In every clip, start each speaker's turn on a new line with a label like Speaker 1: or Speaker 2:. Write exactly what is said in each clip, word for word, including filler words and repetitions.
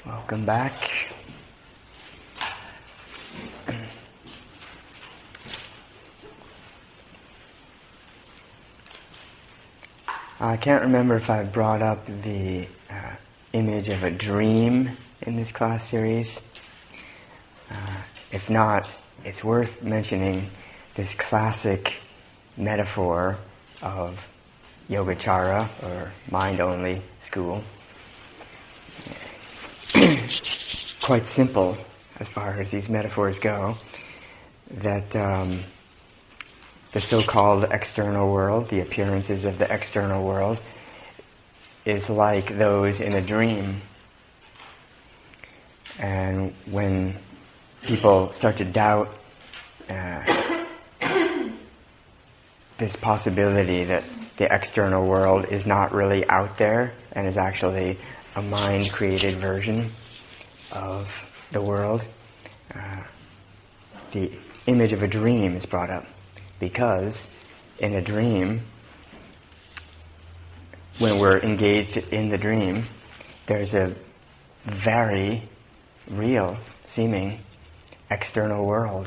Speaker 1: Welcome back. I can't remember if I brought up the uh, image of a dream in this class series. Uh, if not, it's worth mentioning this classic metaphor of Yogacara, or mind-only school. Quite simple as far as these metaphors go, that um, the so-called external world, the appearances of the external world, is like those in a dream. And when people start to doubt uh, this possibility that the external world is not really out there and is actually a mind-created version of the world, uh, the image of a dream is brought up. Because in a dream, when we're engaged in the dream, there's a very real seeming external world.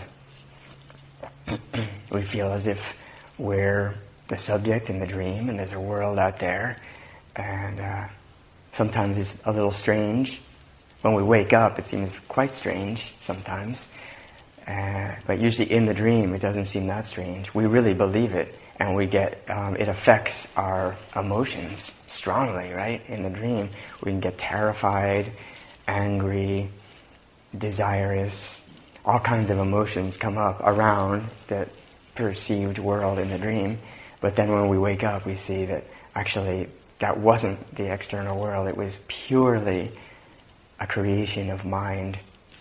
Speaker 1: We feel as if we're the subject in the dream and there's a world out there, and uh, sometimes it's a little strange. When we wake up, it seems quite strange sometimes. Uh, but usually in the dream, it doesn't seem that strange. We really believe it, and we get, um, it affects our emotions strongly, right? In the dream, we can get terrified, angry, desirous, all kinds of emotions come up around the perceived world in the dream. But then when we wake up, we see that actually that wasn't the external world. It was purely a creation of mind.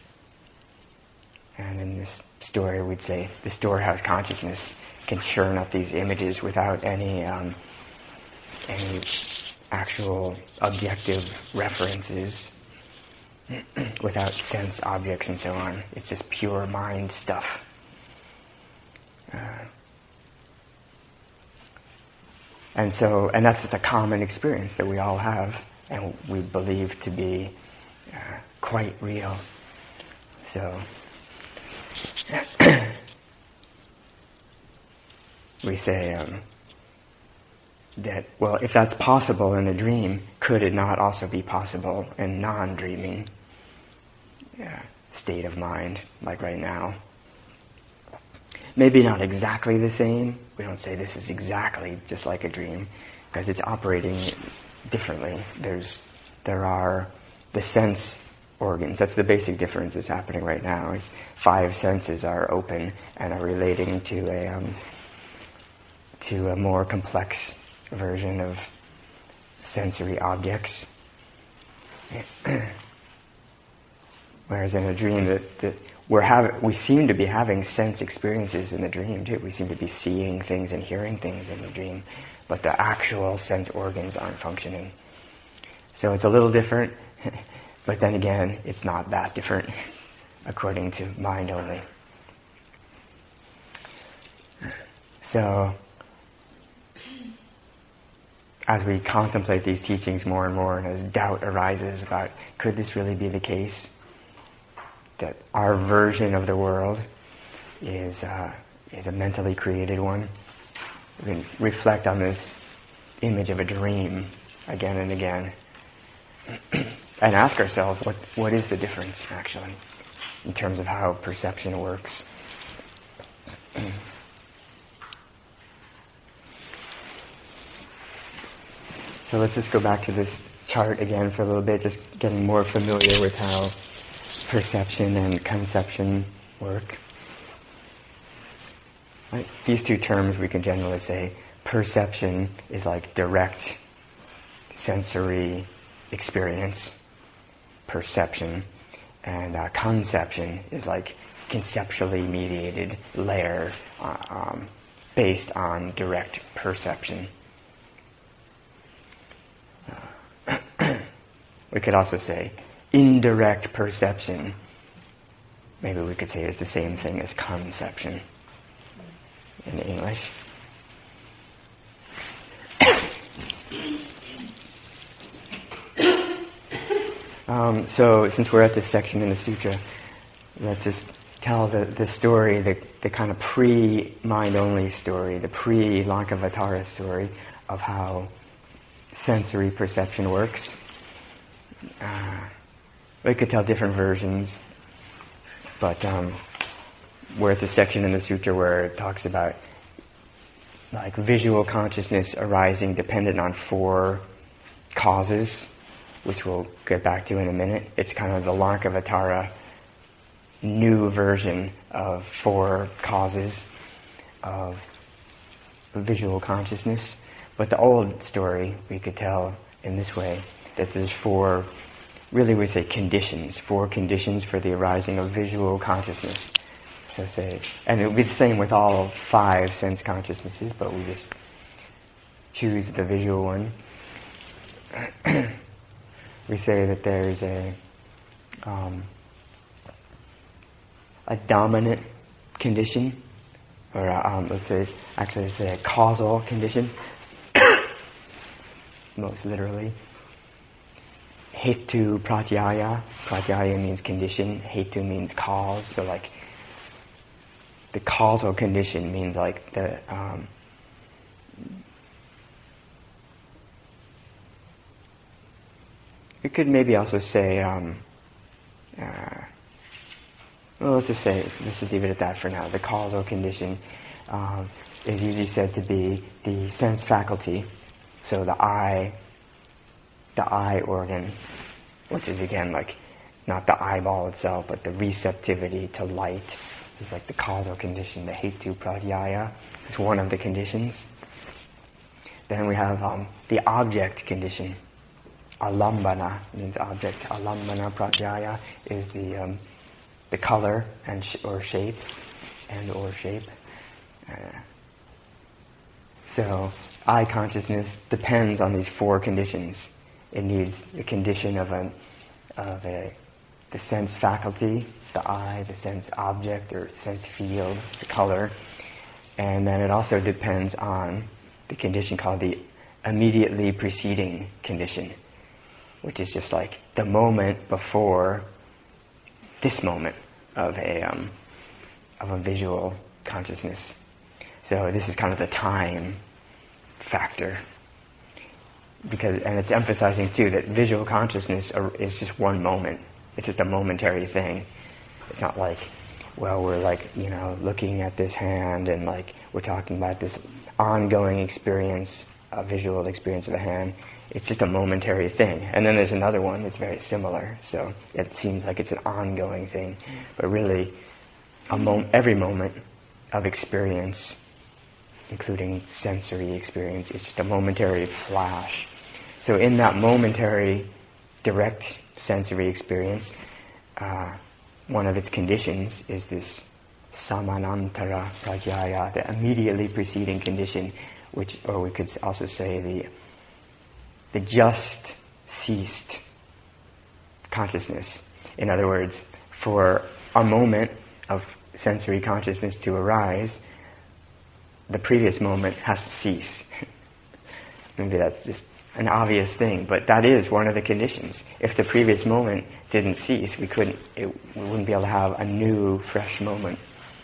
Speaker 1: And in this story, we'd say the storehouse consciousness can churn up these images without any um, any actual objective references, without sense objects and so on. It's just pure mind stuff. Uh, and so, and that's just a common experience that we all have, and we believe to be uh, quite real. So. We say um, that, well, if that's possible in a dream, could it not also be possible in non-dreaming uh, state of mind, like right now? Maybe not exactly the same. We don't say this is exactly just like a dream, because it's operating differently. There's, there are the sense organs. That's the basic difference that's happening right now. Is five senses are open and are relating to a um, to a more complex version of sensory objects. Whereas in a dream, that, that we're having, we seem to be having sense experiences in the dream too. We seem to be seeing things and hearing things in the dream, but the actual sense organs aren't functioning. So it's a little different. But then again, it's not that different, according to mind only. So, as we contemplate these teachings more and more, and as doubt arises about, could this really be the case? That our version of the world is, uh, is a mentally created one? We can reflect on this image of a dream again and again. And ask ourselves, what what is the difference, actually, in terms of how perception works? So let's just go back to this chart again for a little bit, just getting more familiar with how perception and conception work. Right? These two terms we can generally say, perception is like direct sensory experience, perception, and uh, conception is like conceptually mediated layer uh, um, based on direct perception. Uh, we could also say indirect perception. Maybe we could say is the same thing as conception in English. Um, so since we're at this section in the sutra, let's just tell the, the story, the, the kind of pre-mind-only story, the pre-Lankavatara story of how sensory perception works. Uh, we could tell different versions, but um, we're at the section in the sutra where it talks about like visual consciousness arising dependent on four causes, which we'll get back to in a minute. It's kind of the Lankavatara new version of four causes of visual consciousness. But the old story we could tell in this way, that there's four, really we say conditions, four conditions for the arising of visual consciousness. So say, and it would be the same with all five sense consciousnesses, but we just choose the visual one. We say that there's a um, a dominant condition, or um, let's say, actually let's say a causal condition, most literally. Hetu pratyaya. Pratyaya means condition. Hetu means cause. So like, the causal condition means like the um, we could maybe also say um, uh, well, let's just say, let's just leave it at that for now. The causal condition um, is usually said to be the sense faculty. So the eye, the eye organ, which is again like not the eyeball itself, but the receptivity to light is like the causal condition. The hetu pratyaya is one of the conditions. Then we have um, the object condition. Alambana means object. Alambana pratyaya is the um, the color and sh- or shape, and or shape. Uh, so eye consciousness depends on these four conditions. It needs the condition of a of a the sense faculty, the eye, the sense object or sense field, the color, and then it also depends on the condition called the immediately preceding condition, which is just like the moment before this moment of a um, of a visual consciousness. So this is kind of the time factor, because and it's emphasizing too that visual consciousness is just one moment. It's just a momentary thing. It's not like, well, we're like, you know, looking at this hand and like we're talking about this ongoing experience, a visual experience of a hand. It's just a momentary thing. And then there's another one that's very similar. So it seems like it's an ongoing thing. But really, a mom- every moment of experience, including sensory experience, is just a momentary flash. So in that momentary, direct sensory experience, uh, one of its conditions is this samanantara pratyaya, the immediately preceding condition, which, or we could also say the the just ceased consciousness. In other words, for a moment of sensory consciousness to arise, the previous moment has to cease. Maybe that's just an obvious thing, but that is one of the conditions. If the previous moment didn't cease, we couldn't, it, we wouldn't be able to have a new, fresh moment.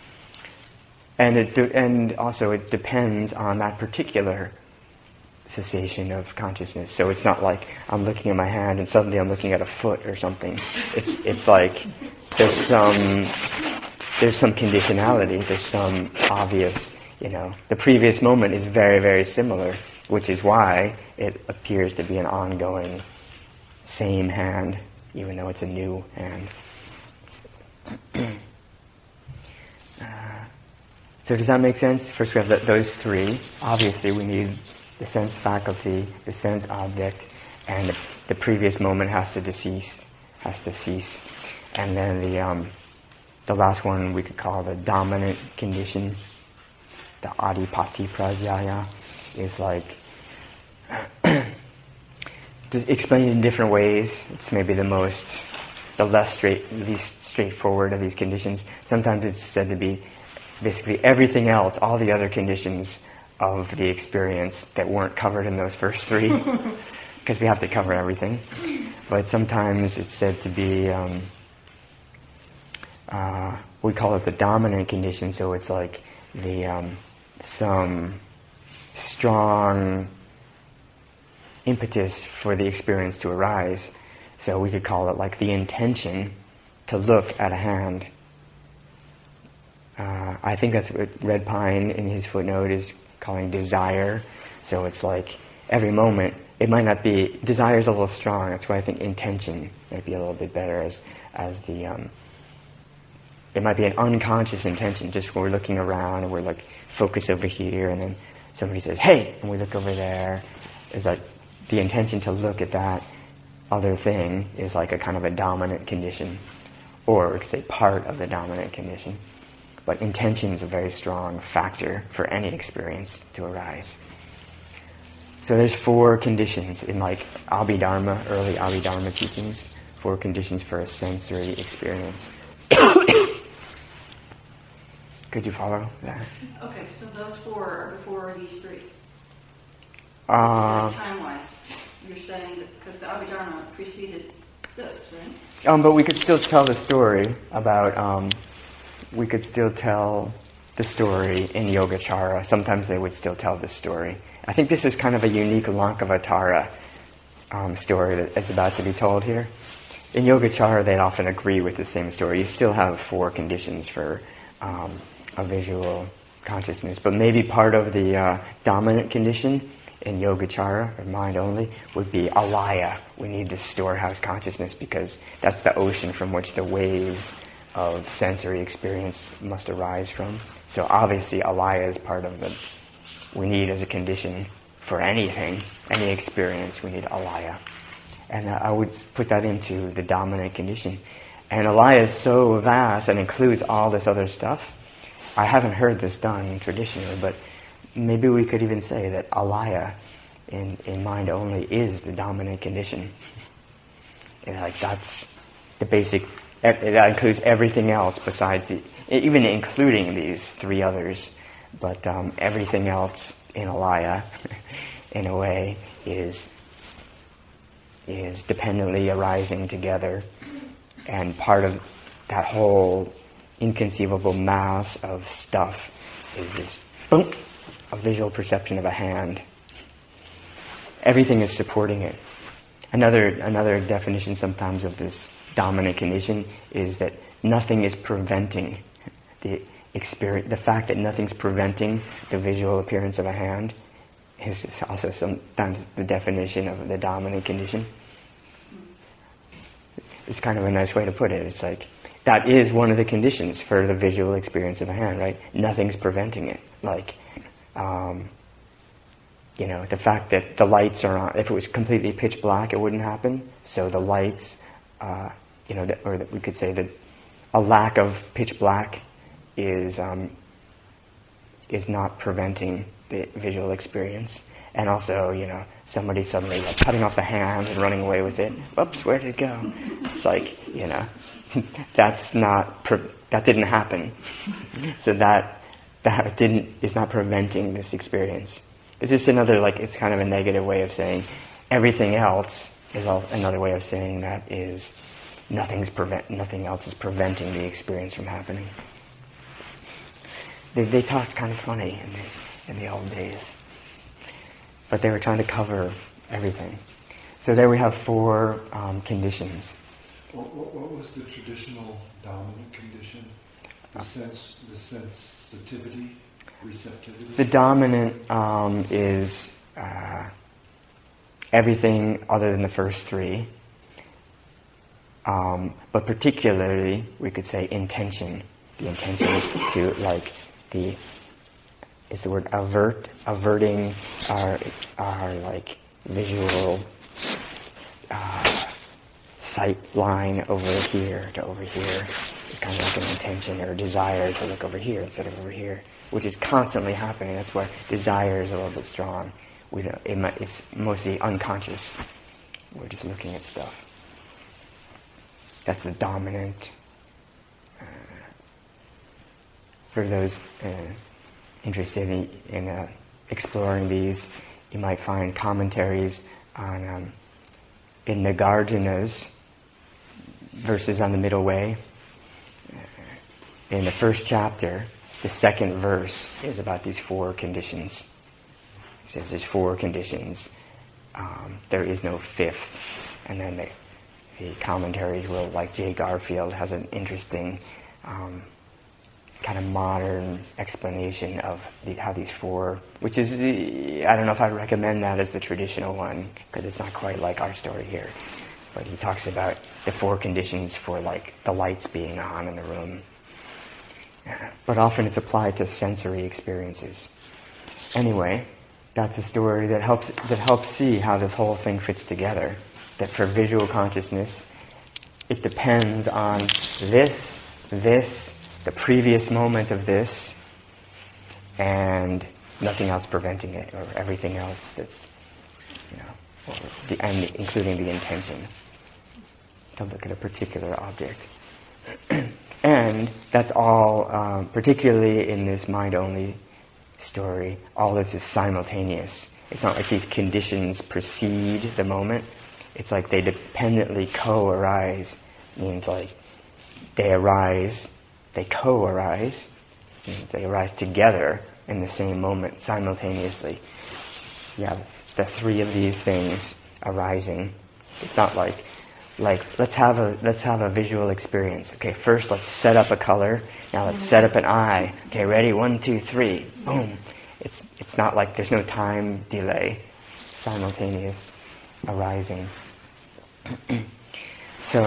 Speaker 1: And it de- and also it depends on that particular cessation of consciousness. So it's not like I'm looking at my hand and suddenly I'm looking at a foot or something. It's it's like there's some there's some conditionality. There's some obvious, you know, the previous moment is very, very similar, which is why it appears to be an ongoing same hand, even though it's a new hand. uh, so does that make sense? First we have the, those three. Obviously we need the sense faculty, the sense object, and the, the previous moment has to cease, has to cease. And then the um, the last one we could call the dominant condition, the adipati pratyaya, is like just explained in different ways. It's maybe the most, the less straight, least straightforward of these conditions. Sometimes it's said to be basically everything else, all the other conditions of the experience that weren't covered in those first three, because we have to cover everything. but sometimes it's said to be, um, uh, we call it the dominant condition, so it's like the um, some strong impetus for the experience to arise. So we could call it like the intention to look at a hand. Uh, I think that's what Red Pine in his footnote is calling desire. So it's like every moment, it might not be, desire is a little strong. That's why I think intention might be a little bit better as as the, um, it might be an unconscious intention, just when we're looking around and we're like focused over here and then somebody says, hey, and we look over there. Is that the intention to look at that other thing is like a kind of a dominant condition, or we could say part of the dominant condition. But intention is a very strong factor for any experience to arise. So there's four conditions in like Abhidharma, early Abhidharma teachings, four conditions for a sensory experience. Could you follow that?
Speaker 2: Okay, so those four are before these three.
Speaker 1: Uh,
Speaker 2: Time-wise, you're saying that because the Abhidharma preceded this, right?
Speaker 1: Um, but we could still tell the story about, um, we could still tell the story in Yogacara. Sometimes they would still tell this story. I think this is kind of a unique Lankavatara um, story that is about to be told here. In Yogacara, they'd often agree with the same story. You still have four conditions for um, a visual consciousness, but maybe part of the uh, dominant condition in Yogacara, or mind only, would be alaya. We need this storehouse consciousness because that's the ocean from which the waves of sensory experience must arise from. So obviously alaya is part of the, we need as a condition for anything, any experience, we need alaya. And uh, I would put that into the dominant condition. And alaya is so vast and includes all this other stuff. I haven't heard this done traditionally, but maybe we could even say that alaya in, in mind only is the dominant condition. And like that's the basic, that includes everything else besides the, even including these three others, but um, everything else in alaya, in a way, is is dependently arising together, and part of that whole inconceivable mass of stuff is this boom, a visual perception of a hand. Everything is supporting it. Another another definition sometimes of this dominant condition is that nothing is preventing the experience. The fact that nothing's preventing the visual appearance of a hand is also sometimes the definition of the dominant condition. It's kind of a nice way to put it. It's like that is one of the conditions for the visual experience of a hand, right? Nothing's preventing it. Like, um, you know, the fact that the lights are on. If it was completely pitch black, it wouldn't happen. So the lights, uh, you know, or that we could say that a lack of pitch black is um, is not preventing the visual experience. And also, you know, somebody suddenly like cutting off the hand and running away with it. Whoops, where did it go? It's like, you know, that's not pre- that didn't happen. So that that didn't is not preventing this experience. It's just another like it's kind of a negative way of saying everything else is all, another way of saying that is nothing's prevent nothing else is preventing the experience from happening. They they talked kind of funny in the in the old days. But they were trying to cover everything. So there we have four um, conditions.
Speaker 3: What, what, what was the traditional dominant condition? The sense, the sensitivity, receptivity?
Speaker 1: The dominant um, is uh, everything other than the first three. Um, but particularly, we could say intention. The intention to, like, the... is the word avert, averting our, our like visual uh, sight line over here to over here. It's kind of like an intention or a desire to look over here instead of over here, which is constantly happening. That's why desire is a little bit strong. We don't, it might, it's mostly unconscious. We're just looking at stuff. That's the dominant. Uh, for those... Uh, interested in, in uh, exploring these, you might find commentaries on um, in Nagarjuna's verses on the middle way, in the first chapter, the second verse is about these four conditions. He says there's four conditions. Um, there is no fifth. And then the, the commentaries will, like Jay Garfield, has an interesting um, kind of modern explanation of the, how these four, which is, I don't know if I'd recommend that as the traditional one, because it's not quite like our story here. But he talks about the four conditions for like the lights being on in the room. But often it's applied to sensory experiences. Anyway, that's a story that helps that helps see how this whole thing fits together. That for visual consciousness, it depends on this, this, the previous moment of this, and nothing else preventing it, or everything else that's, you know, or the, and including the intention to look at a particular object. And that's all, um, particularly in this mind-only story, all this is simultaneous. It's not like these conditions precede the moment. It's like they dependently co-arise. Means like they arise, they co-arise. Means they arise together in the same moment, simultaneously. You have the three of these things arising. It's not like Like let's have a let's have a visual experience. Okay, first let's set up a color. Now let's set up an eye. Okay, ready? One, two, three. Boom. It's it's not like there's no time delay. It's simultaneous arising. So,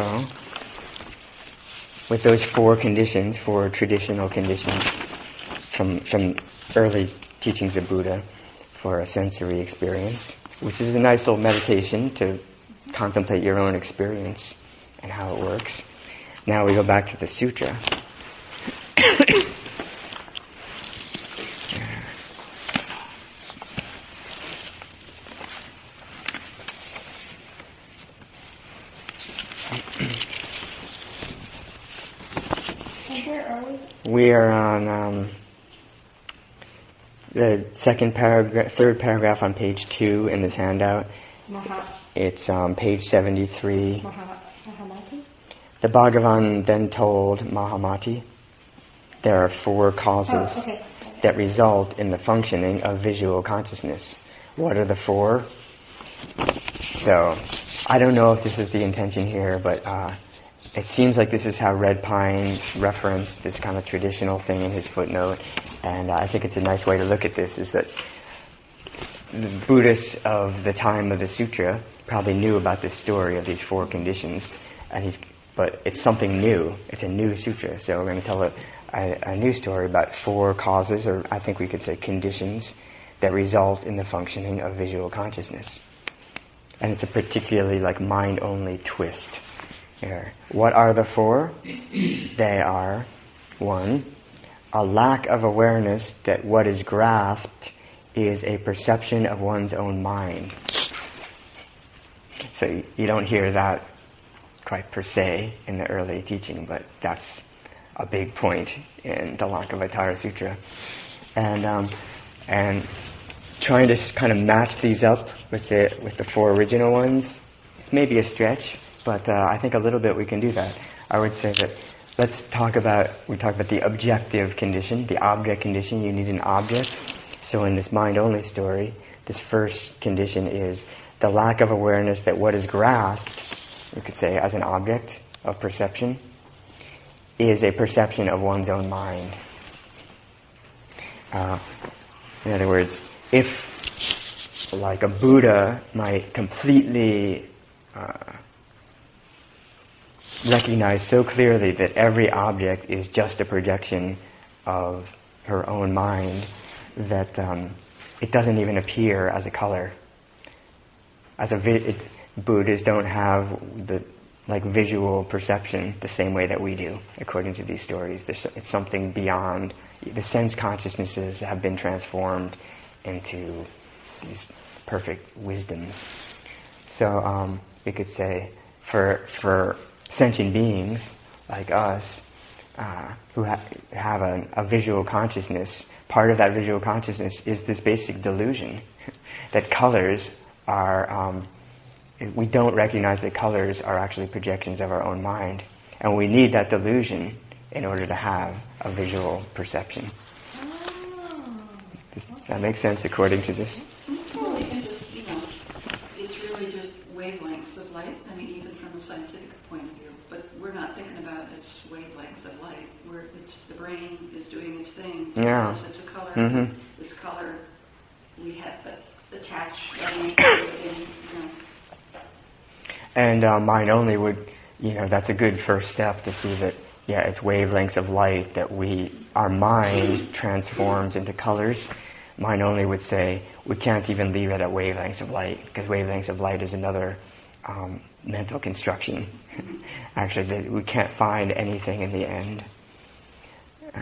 Speaker 1: with those four conditions, four traditional conditions from from early teachings of Buddha for a sensory experience, which is a nice little meditation to contemplate your own experience and how it works. Now we go back to the sutra.
Speaker 2: Where are we?
Speaker 1: We are on um, the second paragraph, third paragraph on page two in this handout.
Speaker 2: Maha.
Speaker 1: It's um, page seventy-three.
Speaker 2: Maha, Mahamati?
Speaker 1: The Bhagavan then told Mahamati, there are four causes
Speaker 2: Oh, okay.
Speaker 1: that result in the functioning of visual consciousness. What are the four? So, I don't know if this is the intention here, but uh, it seems like this is how Red Pine referenced this kind of traditional thing in his footnote, and uh, I think it's a nice way to look at this, is that the Buddhists of the time of the sutra probably knew about this story of these four conditions, and he's, but it's something new. It's a new sutra, so we're going to tell a, a, a new story about four causes, or I think we could say conditions, that result in the functioning of visual consciousness. And it's a particularly like mind-only twist here. What are the four? They are, one, a lack of awareness that what is grasped is a perception of one's own mind. So you don't hear that quite per se in the early teaching, but that's a big point in the Lankavatara Sutra. And um, and trying to kind of match these up with the with the four original ones, it's maybe a stretch, but uh, I think a little bit we can do that. I would say that let's talk about, we talk about the objective condition, the object condition. You need an object. So in this mind-only story, this first condition is the lack of awareness that what is grasped, we could say as an object of perception, is a perception of one's own mind. Uh, in other words, if like a Buddha might completely uh, recognize so clearly that every object is just a projection of her own mind, that um, it doesn't even appear as a color. As a vi- it, Buddhists don't have the like visual perception the same way that we do, according to these stories. There's, it's something beyond. The sense consciousnesses have been transformed into these perfect wisdoms. So um, we could say, for for sentient beings like us, uh, who ha- have a, a visual consciousness, part of that visual consciousness is this basic delusion that colors are um, we don't recognize that colors are actually projections of our own mind. And we need that delusion in order to have a visual perception. Does that make sense according to this?
Speaker 2: Well, it's just, you know, it's really just wavelengths of light. I mean, even from a scientific point of view. But we're not thinking about its wavelengths of light. We're, it's, the brain is doing its thing.
Speaker 1: Yeah.
Speaker 2: It's a color.
Speaker 1: Mm-hmm.
Speaker 2: This color we have attached. And, you know.
Speaker 1: And uh, mind only would, you know, that's a good first step to see that, yeah, it's wavelengths of light that we, our mind transforms into colors. Mind only would say we can't even leave it at wavelengths of light, because wavelengths of light is another um, mental construction. Actually, that we can't find anything in the end. Uh,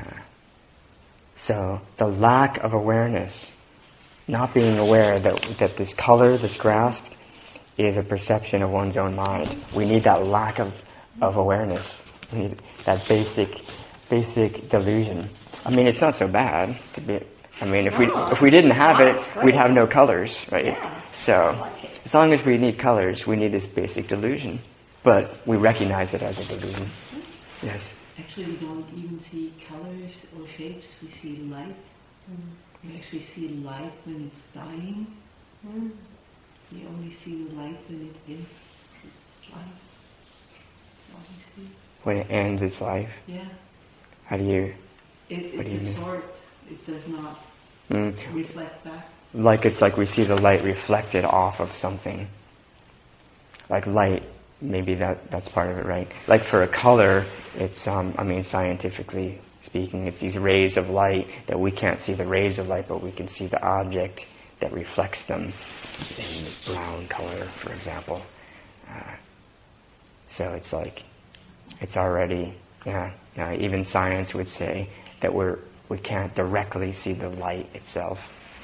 Speaker 1: so the lack of awareness, not being aware that that this color that's grasped is a perception of one's own mind. We need that lack of, of awareness. We need that basic basic delusion. I mean, it's not so bad to be. I mean, if we if we didn't have it, we'd have no colors, right? So, as long as we need colors, we need this basic delusion. But we recognize it as a delusion. Yes?
Speaker 4: Actually, we don't even see colors or shapes. We see light. Mm. We actually see light when it's dying. Mm. We only see the light when it ends its life. That's all we see.
Speaker 1: When it ends its life?
Speaker 4: Yeah.
Speaker 1: How do you...
Speaker 4: It,
Speaker 1: what
Speaker 4: it's
Speaker 1: do you
Speaker 4: absorbed. It does not
Speaker 1: mm.
Speaker 4: reflect back.
Speaker 1: Like it's like we see the light reflected off of something. Like light, maybe that that's part of it, right? Like for a color, it's, um, I mean, scientifically speaking, it's these rays of light that we can't see the rays of light, but we can see the object that reflects them in brown color, for example. Uh, so it's like, it's already, yeah, yeah, even science would say that we're, we can't directly see the light itself.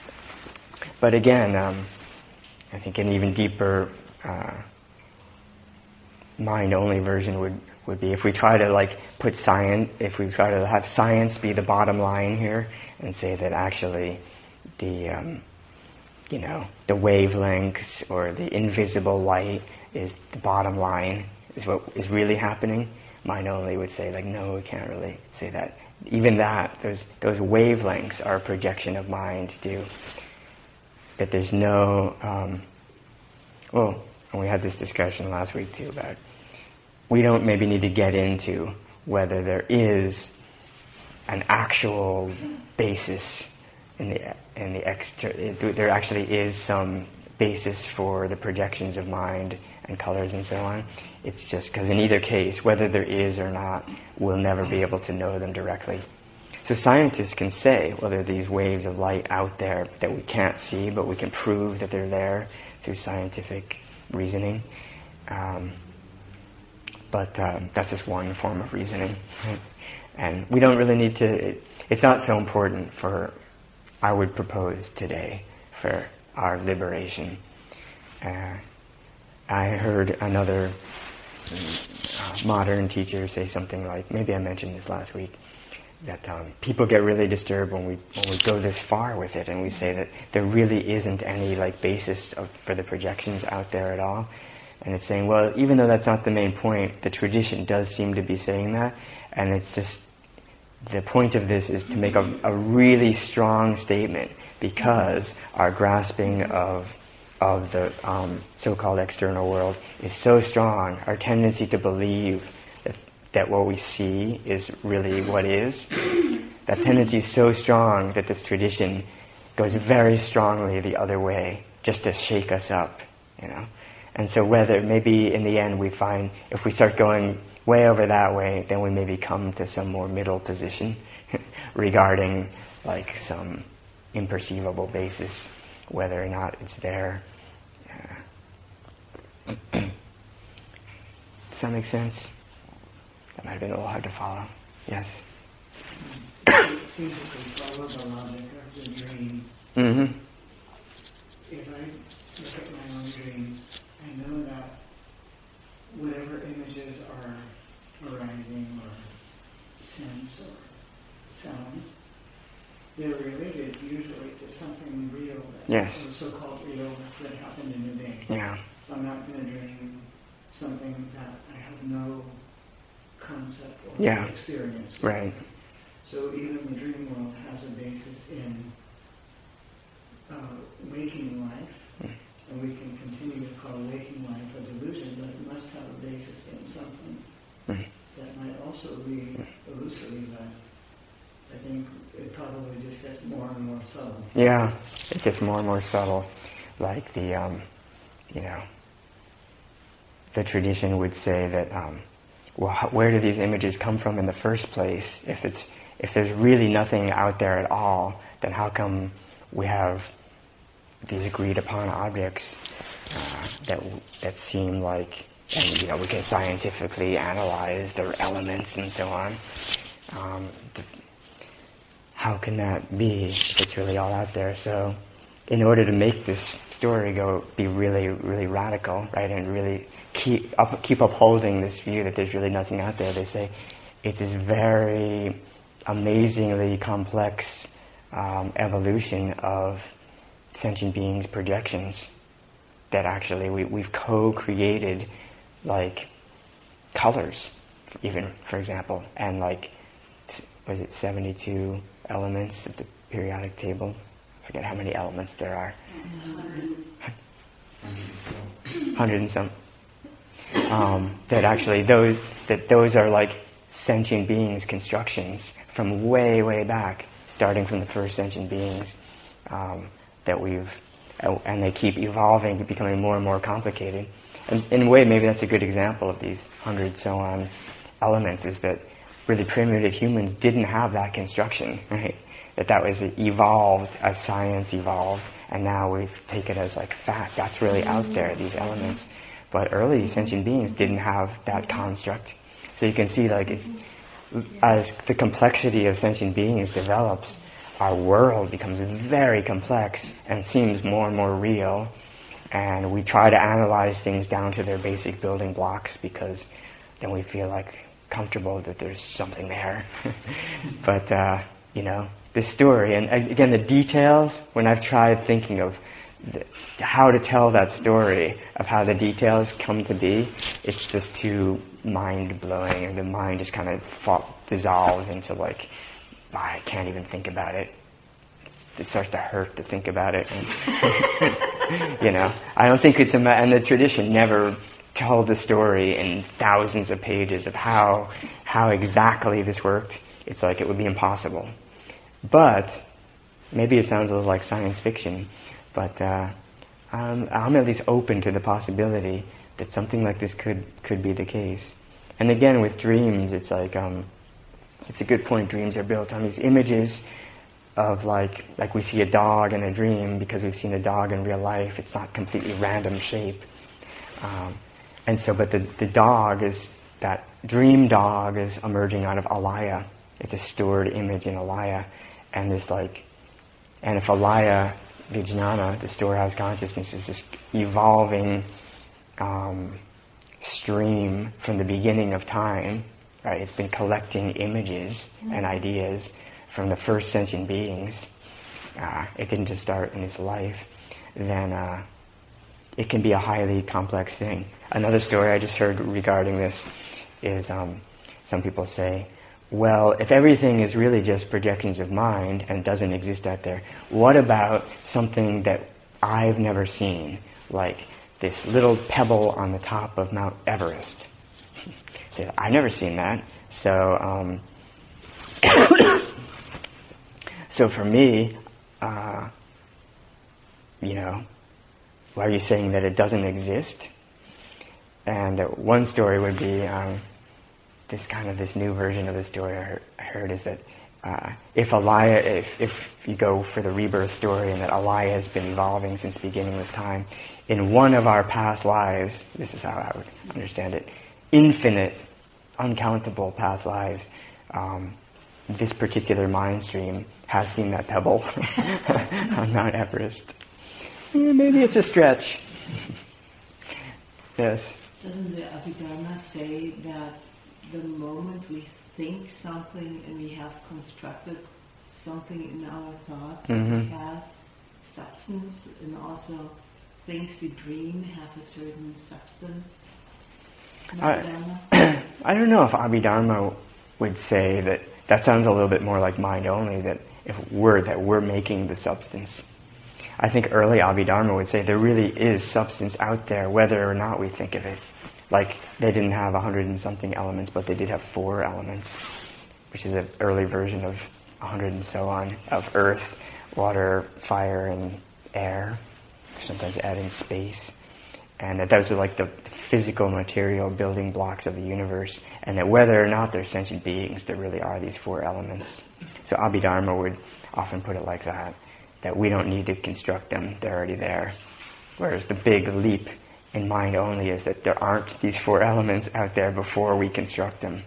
Speaker 1: But again, um, I think an even deeper uh, mind-only version would, would be if we try to like put science, if we try to have science be the bottom line here and say that actually the, um, you know, the wavelengths or the invisible light is the bottom line, is what is really happening. Mind-only would say like, no, we can't really say that. Even that, those those wavelengths are a projection of mind too. That there's no, um, well, and we had this discussion last week too about, we don't maybe need to get into whether there is an actual basis in the in the extra. There actually is some basis for the projections of mind and colors and so on. It's just because in either case, whether there is or not, we'll never be able to know them directly. So scientists can say, well, there are these waves of light out there that we can't see, but we can prove that they're there through scientific reasoning. Um, but um, that's just one form of reasoning. And we don't really need to, it, it's not so important for, I would propose today, for our liberation. Uh, I heard another uh, modern teacher say something like, maybe I mentioned this last week, that um, people get really disturbed when we when we go this far with it and we say that there really isn't any like basis of, for the projections out there at all. And it's saying, well, even though that's not the main point, the tradition does seem to be saying that, and it's just, the point of this is to make a, a really strong statement, because our grasping of of the um, so-called external world is so strong, our tendency to believe that, that what we see is really what is, that tendency is so strong that this tradition goes very strongly the other way, just to shake us up, you know. And so whether maybe in the end we find, if we start going way over that way, then we maybe come to some more middle position regarding like some imperceivable basis, whether or not it's there. Uh, does that make sense? That might have been a little hard to follow. Yes?
Speaker 5: It seems that we follow the logic of the dream.
Speaker 1: Mm-hmm.
Speaker 5: If I look at my own dream, I know that whatever images are arising or sense or sounds, they're related usually to something real, that
Speaker 1: yes.
Speaker 5: so-called real that happened in the day.
Speaker 1: Yeah.
Speaker 5: I'm not going to dream something that I have no concept or
Speaker 1: Yeah.
Speaker 5: experience with.
Speaker 1: Right.
Speaker 5: So even the dream world has a basis in uh, waking life, and we can continue to call waking life a delusion, but it must have a basis in something
Speaker 1: Mm.
Speaker 5: that might also be illusory, but I think it probably just gets more and more subtle.
Speaker 1: Yeah, it gets more and more subtle. Like the, um, you know, the tradition would say that, um, well, how, where do these images come from in the first place? If it's, if there's really nothing out there at all, then how come we have these agreed upon objects uh, that that seem like, and you know, we can scientifically analyze their elements and so on. Um, th- how can that be if it's really all out there? So, in order to make this story go be really, really radical, right, and really keep up, keep upholding this view that there's really nothing out there, they say it's this very amazingly complex um, evolution of sentient beings' projections that actually we, we've co-created, like colors, even, for example, and like, was it seventy-two elements of the periodic table? I forget how many elements there are. Hundred and some. Um, that actually those that those are like sentient beings' constructions from way, way back, starting from the first sentient beings um, that we've, and they keep evolving, becoming more and more complicated. And in a way, maybe that's a good example of these hundred so on elements, is that really primitive humans didn't have that construction, right? That that was evolved as science evolved, and now we take it as like fact. That's really out there, these elements. But early sentient beings didn't have that construct. So you can see, like, it's as the complexity of sentient beings develops, our world becomes very complex and seems more and more real. And we try to analyze things down to their basic building blocks because then we feel like comfortable that there's something there. But, uh, you know, this story, and again, the details, when I've tried thinking of the, how to tell that story, of how the details come to be, it's just too mind-blowing, and the mind just kind of fall, dissolves into like, oh, I can't even think about it. It starts to hurt to think about it. And you know, I don't think it's a, and the tradition never told the story in thousands of pages of how how exactly this worked. It's like it would be impossible. But maybe it sounds a little like science fiction, but uh, um, I'm at least open to the possibility that something like this could could be the case. And again, with dreams, it's like um, it's a good point. Dreams are built on these images of like like we see a dog in a dream because we've seen a dog in real life. It's not completely random shape. Um, and so, but the, the dog is, that dream dog is emerging out of Alaya. It's a stored image in Alaya. And this like, and if Alaya, Vijnana, the storehouse consciousness, is this evolving um, stream from the beginning of time, right? It's been collecting images and ideas from the first sentient beings. Uh, it didn't just start in its life. Then uh, it can be a highly complex thing. Another story I just heard regarding this is um, some people say, well, if everything is really just projections of mind and doesn't exist out there, what about something that I've never seen, like this little pebble on the top of Mount Everest? So, I've never seen that. So, um, so for me, uh, you know, why are you saying that it doesn't exist? And uh, one story would be um, this kind of this new version of the story I heard, I heard is that uh, if Alaya, if, if you go for the rebirth story, and that Alaya has been evolving since beginningless time, in one of our past lives, this is how I would understand it, infinite, uncountable past lives, um, this particular mind stream has seen that pebble on Mount Everest. Maybe it's a stretch. Yes.
Speaker 4: Doesn't the Abhidharma say that the moment we think something and we have constructed something in our thoughts,
Speaker 1: Mm-hmm.
Speaker 4: it has substance, and also things we dream have a certain substance?
Speaker 1: I, I don't know if Abhidharma would say that. That sounds a little bit more like mind only, that if we're, that we're making the substance. I think early Abhidharma would say there really is substance out there, whether or not we think of it. Like, they didn't have a hundred and something elements, but they did have four elements, which is an early version of a hundred and so on, of earth, water, fire, and air. Sometimes add in space. And that those are like the physical material building blocks of the universe, and that whether or not they're sentient beings, there really are these four elements. So Abhidharma would often put it like that, that we don't need to construct them, they're already there. Whereas the big leap in mind only is that there aren't these four elements out there before we construct them.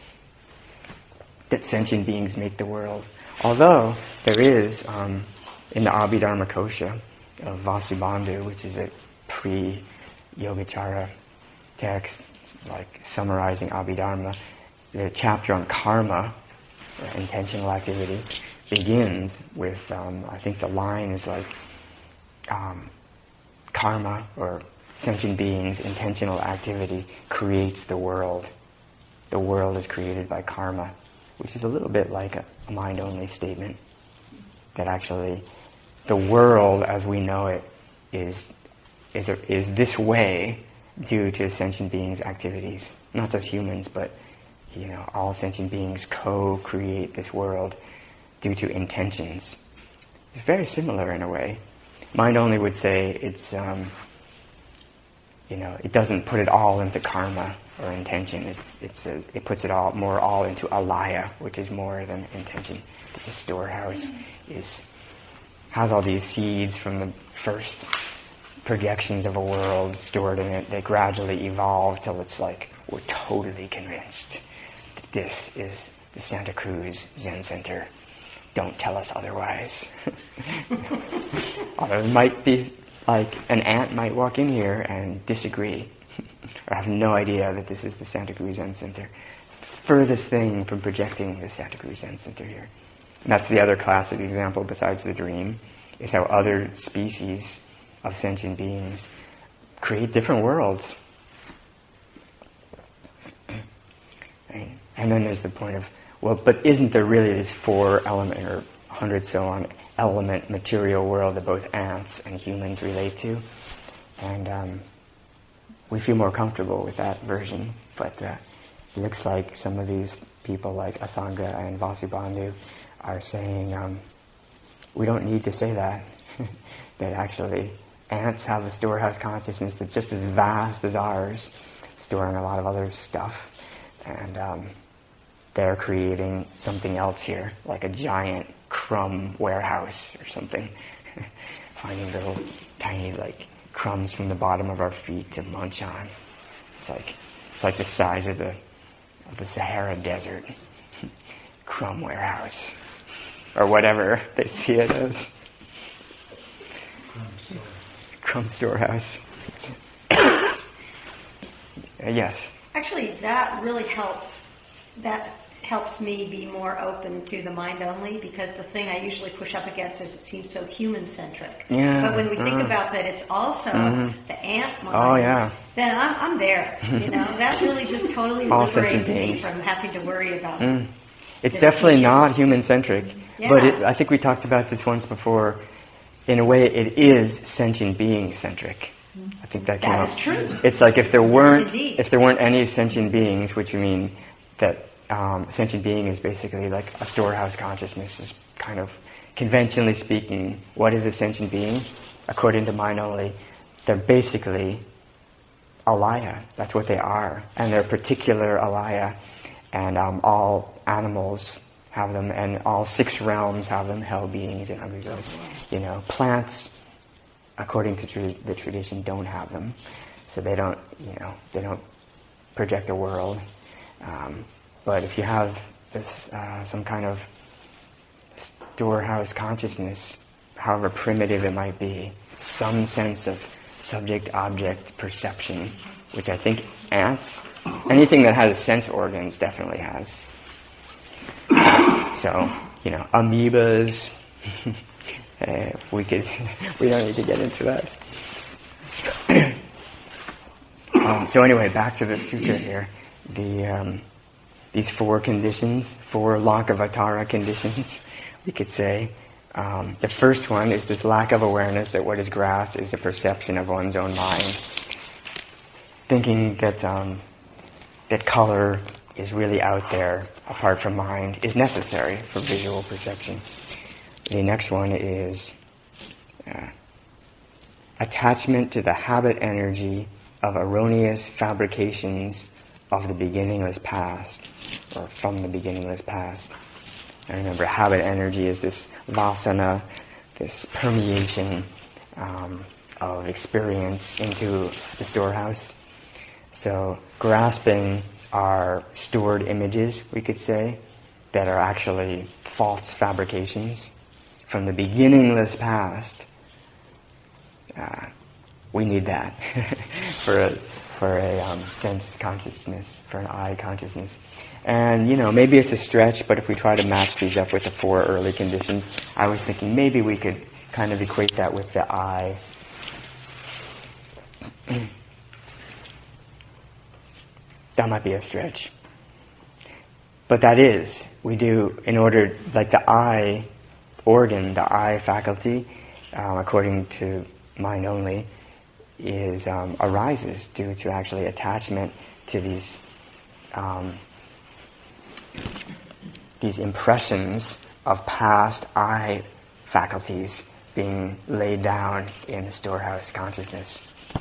Speaker 1: That sentient beings make the world. Although there is, um, in the Abhidharma Kosha of Vasubandhu, which is a pre Yogacara text, like summarizing Abhidharma, the chapter on karma, or intentional activity, begins with, um, I think the line is like, um, karma, or sentient beings, intentional activity, creates the world. The world is created by karma, which is a little bit like a, a mind-only statement, that actually the world as we know it is is a, is this way due to sentient beings' activities. Not just humans, but you know, all sentient beings co-create this world due to intentions. It's very similar in a way. Mind only would say it's, um, you know, it doesn't put it all into karma or intention. It's, it says it puts it all more all into alaya, which is more than intention. The storehouse is has all these seeds from the first projections of a world stored in it. They gradually evolve till it's like we're totally convinced that this is the Santa Cruz Zen Center. Don't tell us otherwise. Although it might be like an ant might walk in here and disagree or have no idea that this is the Santa Cruz Zen Center. It's the furthest thing from projecting the Santa Cruz Zen Center here. And that's the other classic example besides the dream, is how other species of sentient beings create different worlds. Right? And then there's the point of, well, but isn't there really this four element or hundred so on element material world that both ants and humans relate to? And um, we feel more comfortable with that version, but uh, it looks like some of these people like Asanga and Vasubandhu are saying um, we don't need to say that. That actually ants have a storehouse consciousness that's just as vast as ours, storing a lot of other stuff, and um, they're creating something else here, like a giant crumb warehouse or something, finding little tiny like crumbs from the bottom of our feet to munch on. It's like it's like the size of the of the Sahara Desert. Crumb warehouse, or whatever they see it as. Crumb storehouse. uh, yes.
Speaker 6: Actually, that really helps. That helps me be more open to the mind only, because the thing I usually push up against is it seems so human-centric.
Speaker 1: Yeah.
Speaker 6: But when we think
Speaker 1: uh,
Speaker 6: about that it's also
Speaker 1: mm-hmm.
Speaker 6: the ant mind,
Speaker 1: oh, yeah.
Speaker 6: then I'm, I'm there. You know, that really just totally
Speaker 1: All
Speaker 6: liberates me
Speaker 1: beings.
Speaker 6: from having to worry about it.
Speaker 1: Mm. It's definitely not human-centric,
Speaker 6: yeah.
Speaker 1: but it, I think we talked about this once before. In a way, it is sentient being-centric. I think that came
Speaker 6: That
Speaker 1: up.
Speaker 6: is true.
Speaker 1: It's like if there weren't,
Speaker 6: Indeed.
Speaker 1: if there weren't any sentient beings, which you mean that um, sentient being is basically like a storehouse consciousness, is kind of conventionally speaking. What is a sentient being? According to mind only, they're basically alaya. That's what they are, and they're particular alaya, and um, all animals have them, and all six realms have them, hell beings and hungry ghosts. You know, plants, according to tra- the tradition, don't have them. So they don't, you know, they don't project a world. Um, but if you have this, uh, some kind of storehouse consciousness, however primitive it might be, some sense of subject-object perception, which I think ants, anything that has sense organs definitely has. So, you know, amoebas, uh, we could, we don't need to get into that. Um, so anyway, back to the sutra here. The um, these four conditions, four Lankavatara conditions, we could say. Um, the first one is this lack of awareness that what is grasped is a perception of one's own mind. Thinking that um, that color is really out there, apart from mind, is necessary for visual perception. The next one is uh, attachment to the habit energy of erroneous fabrications of the beginningless past, or from the beginningless past. And remember, habit energy is this vasana, this permeation um, of experience into the storehouse. So grasping our stored images, we could say, that are actually false fabrications from the beginningless past. Uh, we need that for a, for a um, sense consciousness, for an eye consciousness. And, you know, maybe it's a stretch, but if we try to match these up with the four early conditions, I was thinking maybe we could kind of equate that with the eye. That might be a stretch. But that is, we do, in order, like the eye organ, the eye faculty, um, according to mind only, is um, arises due to actually attachment to these um, these impressions of past eye faculties being laid down in the storehouse consciousness.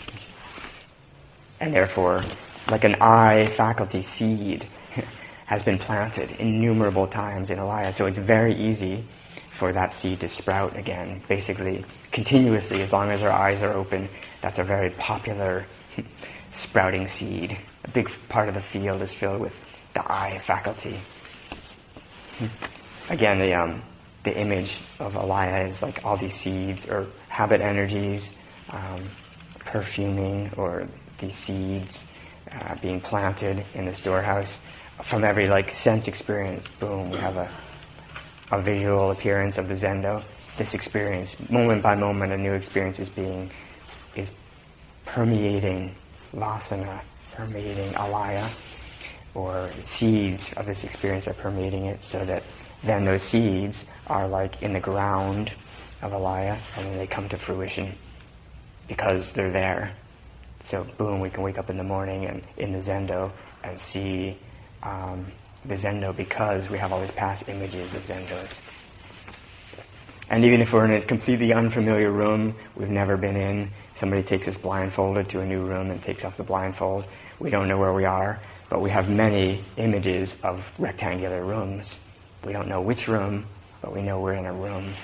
Speaker 1: And therefore, like an eye faculty seed has been planted innumerable times in alaya, so it's very easy for that seed to sprout again, basically continuously, as long as our eyes are open. That's a very popular sprouting seed. A big part of the field is filled with the eye faculty. Again, the um, the image of alaya is like all these seeds or habit energies, um, perfuming, or these seeds uh, being planted in the storehouse. From every like sense experience, boom, we have a a visual appearance of the zendo. This experience, moment by moment, a new experience is being is permeating vasana, permeating alaya, or seeds of this experience are permeating it, so that then those seeds are like in the ground of alaya, and then they come to fruition because they're there. So boom, we can wake up in the morning and in the zendo and see um, the zendo because we have all these past images of zendos. And even if we're in a completely unfamiliar room we've never been in, somebody takes us blindfolded to a new room and takes off the blindfold, we don't know where we are, but we have many images of rectangular rooms. We don't know which room, but we know we're in a room.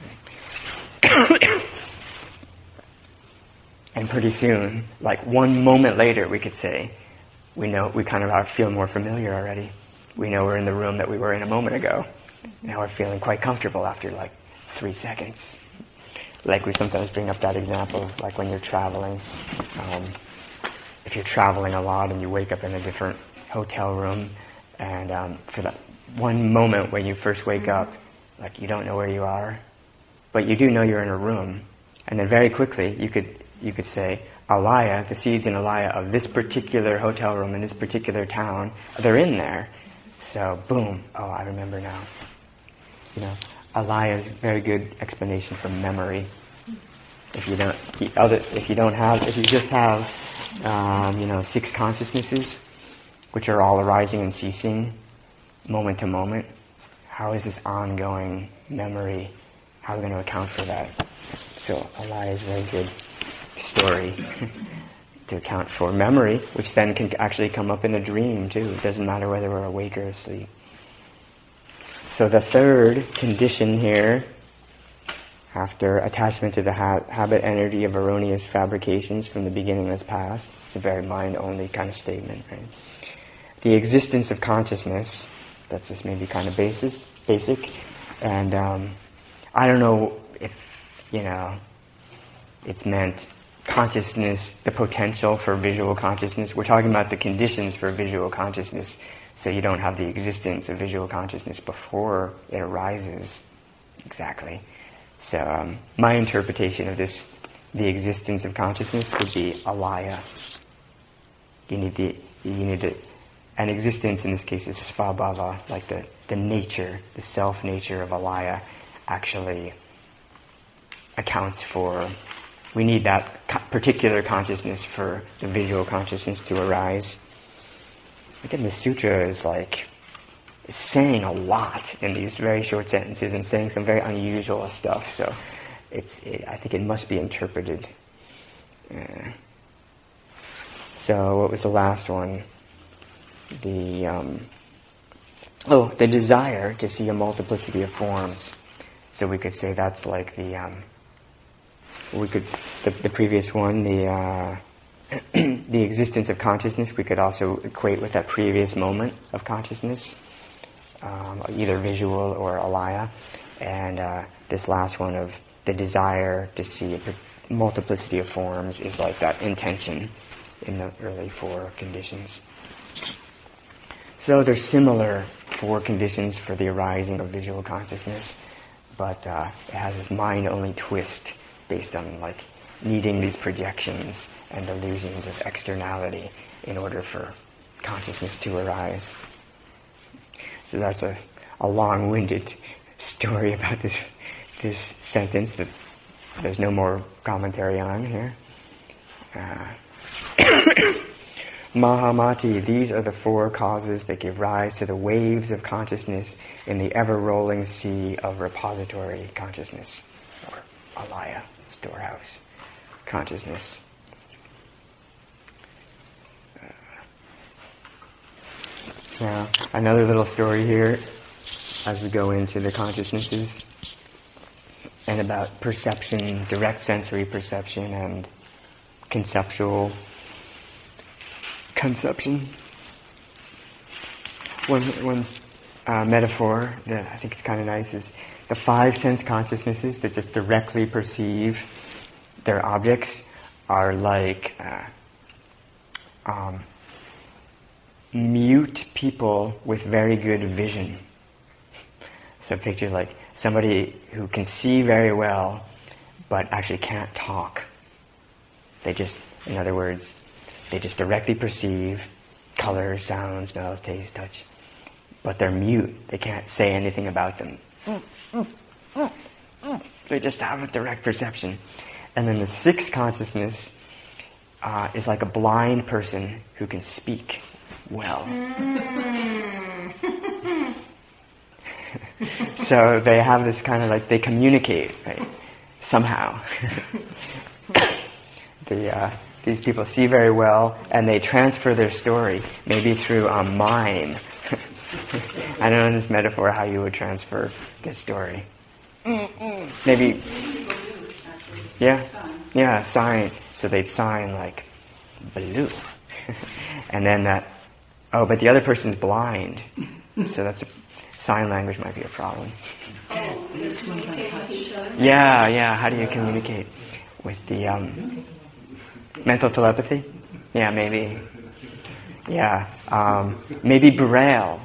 Speaker 1: And pretty soon, like one moment later, we could say, we know, we kind of feel more familiar already. We know we're in the room that we were in a moment ago. Now we're feeling quite comfortable after like three seconds. Like we sometimes bring up that example, like when you're traveling. Um, if you're traveling a lot and you wake up in a different hotel room, and um, for that one moment when you first wake up, like you don't know where you are, but you do know you're in a room. And then very quickly you could you could say, alaya, the seeds in alaya of this particular hotel room in this particular town, they're in there. So boom, oh, I remember now. You know, alaya is a very good explanation for memory. If you don't, the other, if you don't have, if you just have, um, you know, six consciousnesses, which are all arising and ceasing, moment to moment, how is this ongoing memory? How are we going to account for that? So alaya is a very good story to account for memory, which then can actually come up in a dream too. It doesn't matter whether we're awake or asleep. So the third condition here, after attachment to the ha- habit energy of erroneous fabrications from the beginningless past, it's a very mind-only kind of statement, right? The existence of consciousness, that's just maybe kind of basis, basic, and um, I don't know if, you know, it's meant consciousness, the potential for visual consciousness. We're talking about the conditions for visual consciousness, so you don't have the existence of visual consciousness before it arises. Exactly. So um, my interpretation of this, the existence of consciousness, would be alaya. You need the you need the an existence in this case is svabhava, like the, the nature, the self nature of alaya actually accounts for. We need that co- particular consciousness for the visual consciousness to arise. Again, the sutra is like is saying a lot in these very short sentences and saying some very unusual stuff. So, it's it, I think it must be interpreted. Uh, so, what was the last one? The um, oh, the desire to see a multiplicity of forms. So we could say that's like the um, we could the, the previous one, the uh, the existence of consciousness. We could also equate with that previous moment of consciousness, um, either visual or alaya, and uh, this last one of the desire to see a multiplicity of forms is like that intention in the early four conditions. So they're similar four conditions for the arising of visual consciousness, but uh, it has this mind-only twist based on like needing these projections and illusions of externality in order for consciousness to arise. So that's a, a long-winded story about this this sentence that there's no more commentary on here. Uh, Mahamati, these are the four causes that give rise to the waves of consciousness in the ever-rolling sea of repository consciousness, or alaya, storehouse consciousness. Uh, now, another little story here as we go into the consciousnesses and about perception, direct sensory perception and conceptual conception. One, one uh, metaphor that I think is kind of nice is the five sense consciousnesses that just directly perceive their objects are like uh, um, mute people with very good vision. So picture like somebody who can see very well but actually can't talk. They just, in other words, they just directly perceive color, sound, smells, taste, touch. But they're mute. They can't say anything about them. They just have a direct perception. And then the sixth consciousness uh, is like a blind person who can speak well. So they have this kind of like, they communicate, right? Somehow. the, uh, these people see very well, and they transfer their story, maybe through a mime. I don't know in this metaphor how you would transfer this story. Maybe, yeah, yeah, sign. So they'd sign like blue, and then that. Oh, but the other person's blind, so that's a sign language might be a problem.
Speaker 2: Oh, they communicate with each other?
Speaker 1: Yeah, yeah. How do you communicate with the um, mental telepathy? Yeah, maybe. Yeah, um, maybe Braille.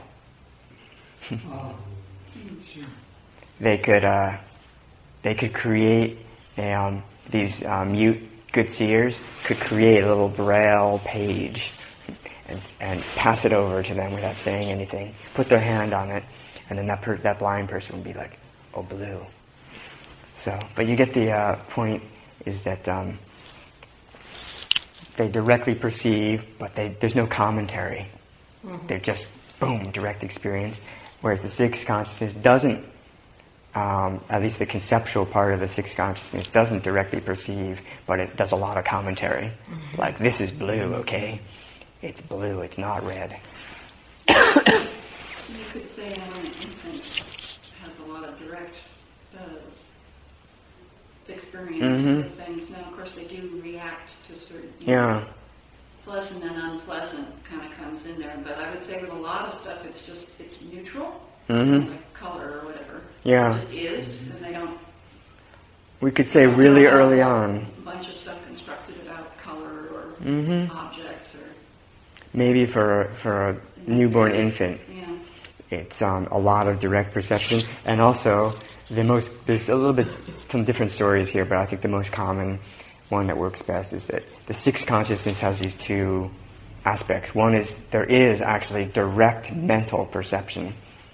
Speaker 1: They could uh, they could create a, um, these uh, mute good seers could create a little Braille page and, and pass it over to them without saying anything. Put their hand on it, and then that per- that blind person would be like, "Oh, blue." So, but you get the uh, point. Is that um, they directly perceive, but they, there's no commentary. Mm-hmm. They're just boom, direct experience. Whereas the sixth consciousness doesn't. Um, at least the conceptual part of the sixth consciousness doesn't directly perceive, but it does a lot of commentary. Mm-hmm. Like, this is blue, okay? It's blue, it's not red.
Speaker 2: You could say an infant has a lot of direct uh, experience
Speaker 1: mm-hmm.
Speaker 2: with things. Now, of course, they do react to certain, you
Speaker 1: yeah.
Speaker 2: know, pleasant and unpleasant kind of comes in there. But I would say with a lot of stuff, it's just, it's neutral.
Speaker 1: Mm-hmm.
Speaker 2: Like color or whatever.
Speaker 1: Yeah.
Speaker 2: It just is, and they don't...
Speaker 1: We could say really early on.
Speaker 2: A bunch of stuff constructed about color or
Speaker 1: mm-hmm.
Speaker 2: objects or...
Speaker 1: Maybe for, for a newborn infant,
Speaker 2: yeah.
Speaker 1: it's um, a lot of direct perception. And also, the most, there's a little bit, some different stories here, but I think the most common one that works best is that the sixth consciousness has these two aspects. One is there is actually direct mental perception,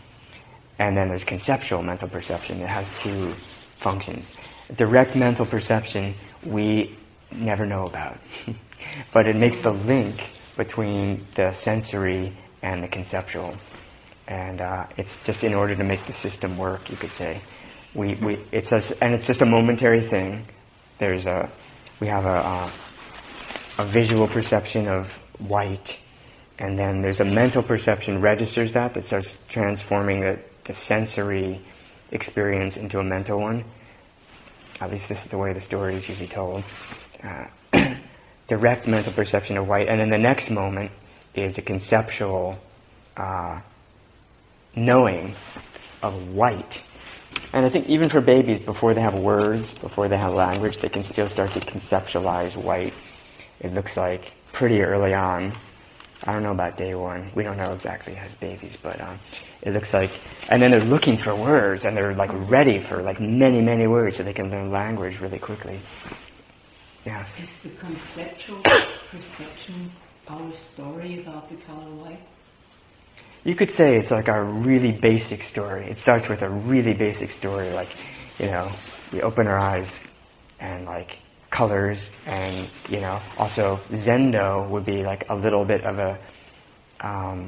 Speaker 1: and then there's conceptual mental perception. It has two functions. Direct mental perception we never know about, but it makes the link between the sensory and the conceptual, and uh, it's just in order to make the system work, you could say. We we it's a, and it's just a momentary thing. There's a we have a uh, a visual perception of white, and then there's a mental perception registers that that starts transforming the, the sensory experience into a mental one. At least this is the way the story is usually told. Uh, direct mental perception of white, and then the next moment is a conceptual uh, knowing of white. And I think even for babies, before they have words, before they have language, they can still start to conceptualize white. It looks like pretty early on. I don't know about day one. We don't know exactly as babies, but um, it looks like. And then they're looking for words, and they're like ready for like many, many words, so they can learn language really quickly. Yes.
Speaker 4: Is the conceptual perception our story about the color white?
Speaker 1: You could say it's like our really basic story. It starts with a really basic story, like, you know, we open our eyes and like colors, and you know, also Zendo would be like a little bit of a um,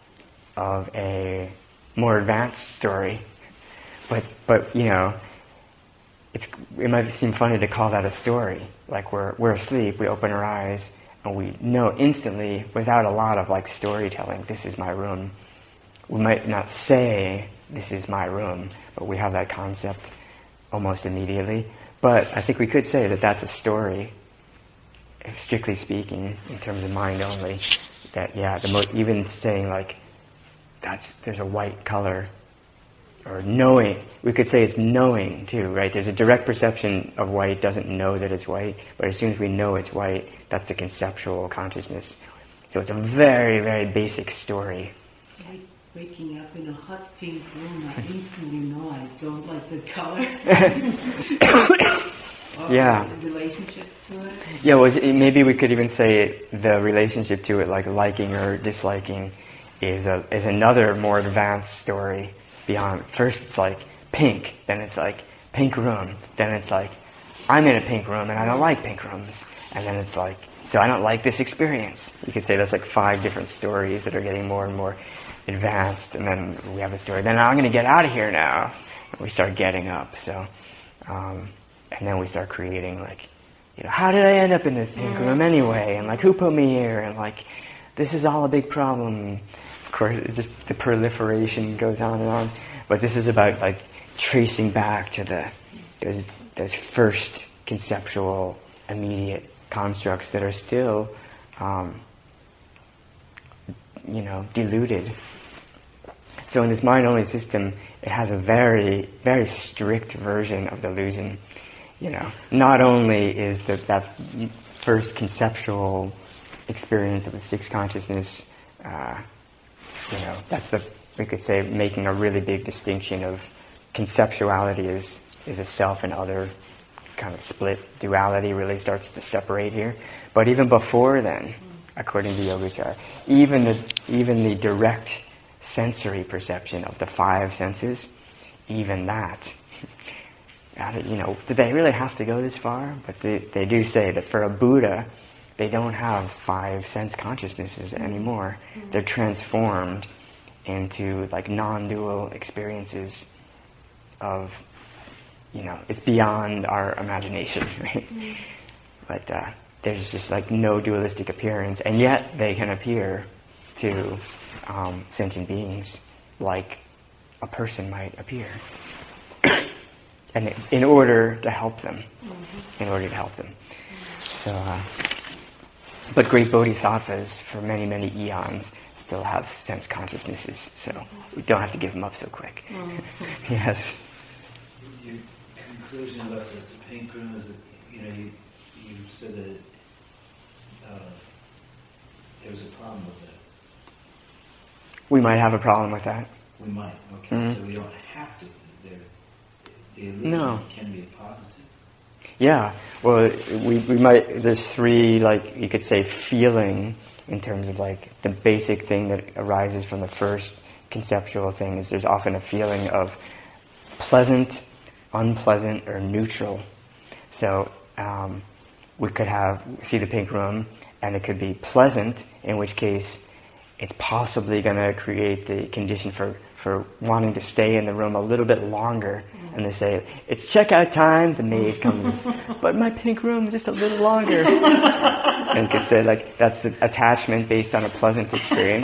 Speaker 1: of a more advanced story, but but you know, it's it might seem funny to call that a story. Like we're we're asleep, we open our eyes, and we know instantly, without a lot of like storytelling, this is my room. We might not say this is my room, but we have that concept almost immediately. But I think we could say that that's a story, strictly speaking, in terms of mind only. That yeah, the mo- even saying like that's there's a white color, or knowing, we could say it's knowing too, right? There's a direct perception of white, doesn't know that it's white, but as soon as we know it's white, that's the conceptual consciousness. So it's a very, very basic story.
Speaker 4: Like waking up in a hot pink room, I instantly know I don't like the color. Or
Speaker 1: Yeah.
Speaker 4: the relationship to it.
Speaker 1: Yeah, well, maybe we could even say it, the relationship to it, like liking or disliking, is a is another more advanced story. Beyond, first it's like pink, then it's like pink room, then it's like I'm in a pink room and I don't like pink rooms, and then it's like so I don't like this experience. You could say that's like five different stories that are getting more and more advanced, and then we have a story. Then I'm going to get out of here now. And we start getting up. So, um, and then we start creating like, you know, how did I end up in the pink room anyway? And like, who put me here? And like, this is all a big problem. Of course, it just the proliferation goes on and on. But this is about like tracing back to the those those first conceptual, immediate constructs that are still, um, you know, diluted. So in this mind-only system, it has a very, very strict version of the illusion. You know, not only is the, that first conceptual experience of the sixth consciousness, uh, you know, that's the, we could say, making a really big distinction of conceptuality is is a self and other kind of split. Duality really starts to separate here. But even before then, according to Yogacara, even the even the direct sensory perception of the five senses, even that, you know, do they really have to go this far? But they, they do say that for a Buddha, they don't have five sense consciousnesses anymore. Mm-hmm. They're transformed into like non-dual experiences of, you know, it's beyond our imagination, right? Mm-hmm. But uh, there's just like no dualistic appearance, and yet they can appear to um, sentient beings like a person might appear. And in order to help them, mm-hmm. in order to help them. So, uh, but great bodhisattvas for many, many eons still have sense consciousnesses, so we don't have to give them up so quick. Mm-hmm. Yes.
Speaker 7: Your conclusion about the pink room is that, you know, you, you said that it, uh, there was a problem with it.
Speaker 1: We might have a problem with that.
Speaker 7: We might, okay. Mm-hmm. So we don't have to. There, the illusion
Speaker 1: no.
Speaker 7: can be positive.
Speaker 1: Yeah. Well, we we might. There's three, like you could say, feeling in terms of like the basic thing that arises from the first conceptual thing is there's often a feeling of pleasant, unpleasant, or neutral. So um, we could have see the pink room, and it could be pleasant, in which case it's possibly going to create the condition for, for wanting to stay in the room a little bit longer. And they say, it's checkout time, the maid comes, but my pink room just a little longer. And you could say, like, that's the attachment based on a pleasant experience.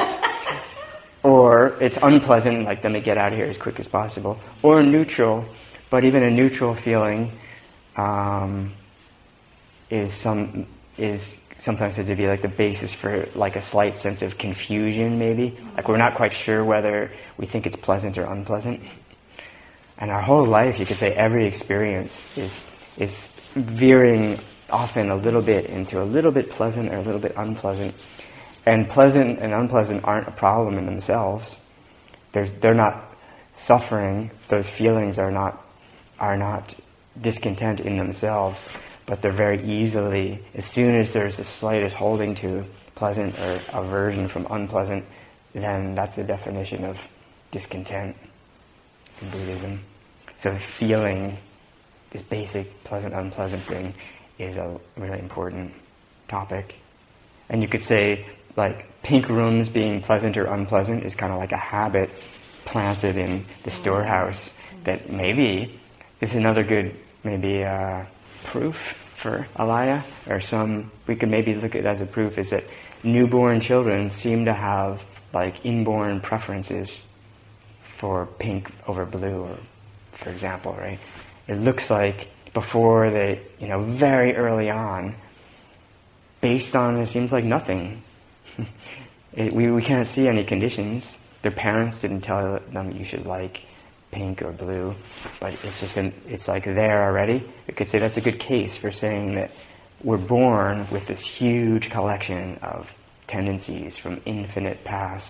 Speaker 1: Or it's unpleasant, like, let me get out of here as quick as possible. Or neutral, but even a neutral feeling um, is some is sometimes said to be like the basis for like a slight sense of confusion, maybe. Like we're not quite sure whether we think it's pleasant or unpleasant. And our whole life, you could say, every experience is is veering often a little bit into a little bit pleasant or a little bit unpleasant. And pleasant and unpleasant aren't a problem in themselves. They're they're not suffering. Those feelings are not are not discontent in themselves, but they're very easily, as soon as there's the slightest holding to pleasant or aversion from unpleasant, then that's the definition of discontent in Buddhism. So feeling this basic pleasant, unpleasant thing is a really important topic. And you could say, like, pink rooms being pleasant or unpleasant is kind of like a habit planted in the storehouse that maybe is another good, maybe, uh, proof for alaya, or some, we could maybe look at it as a proof, is that newborn children seem to have, like, inborn preferences for pink over blue, or, for example, right? It looks like before they, you know, very early on, based on, it seems like nothing. it, we, we can't see any conditions. Their parents didn't tell them you should like pink or blue, but it's just, an, it's like there already. We could say that's a good case for saying that we're born with this huge collection of tendencies from infinite past.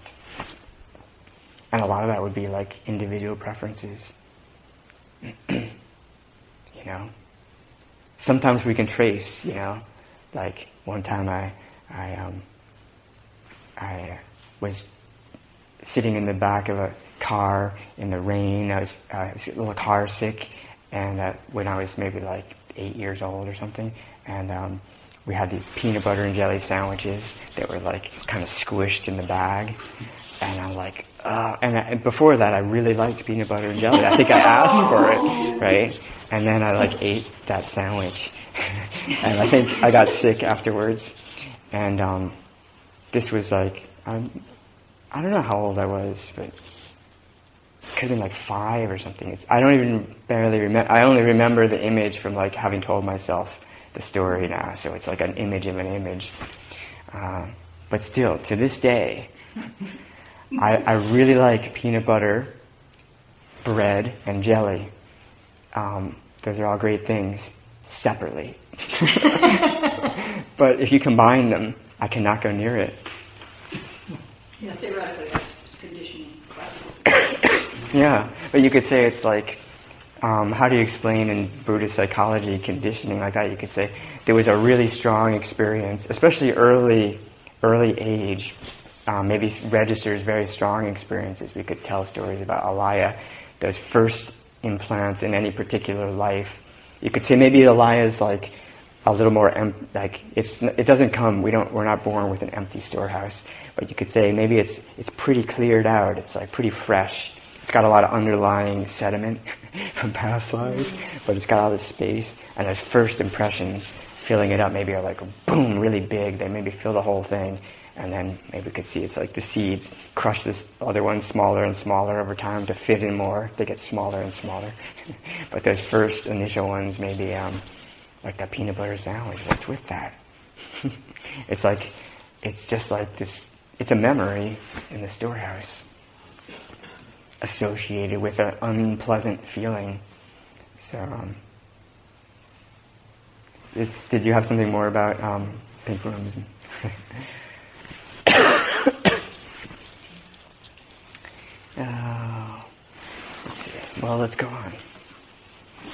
Speaker 1: And a lot of that would be like individual preferences. You know? Sometimes we can trace, you know, like one time I, I, um, I was sitting in the back of a car in the rain. I was, uh, I was a little car sick, and uh, when I was maybe like eight years old or something, and um, we had these peanut butter and jelly sandwiches that were like kind of squished in the bag, and I'm like, uh, and, I, and before that I really liked peanut butter and jelly. I think I asked for it, right? And then I like ate that sandwich, and I think I got sick afterwards, and um, this was like, I'm, I don't know how old I was, but it could have been like five or something. It's, I don't even barely remember. I only remember the image from like having told myself the story now. So it's like an image of an image. Uh, but still, to this day, I, I really like peanut butter, bread, and jelly. Um, those are all great things separately. But if you combine them, I cannot go near it.
Speaker 2: Yeah, theoretically, that's just conditioning.
Speaker 1: Yeah, but you could say it's like, um, how do you explain in Buddhist psychology conditioning like that? You could say there was a really strong experience, especially early, early age, um, maybe registers very strong experiences. We could tell stories about alaya, those first implants in any particular life. You could say maybe alaya is like a little more em- like it's it doesn't come. We don't. We're not born with an empty storehouse. But you could say maybe it's it's pretty cleared out. It's like pretty fresh. It's got a lot of underlying sediment from past lives, but it's got all this space. And those first impressions, filling it up, maybe are like boom, really big. They maybe fill the whole thing, and then maybe we could see it's like the seeds crush this other one smaller and smaller over time to fit in more. They get smaller and smaller. But those first initial ones, maybe um, like that peanut butter sandwich. What's with that? It's like it's just like this. It's a memory in the storehouse associated with an unpleasant feeling. So, um, did, did you have something more about um, pink rooms? uh, let's see. Well, let's go on.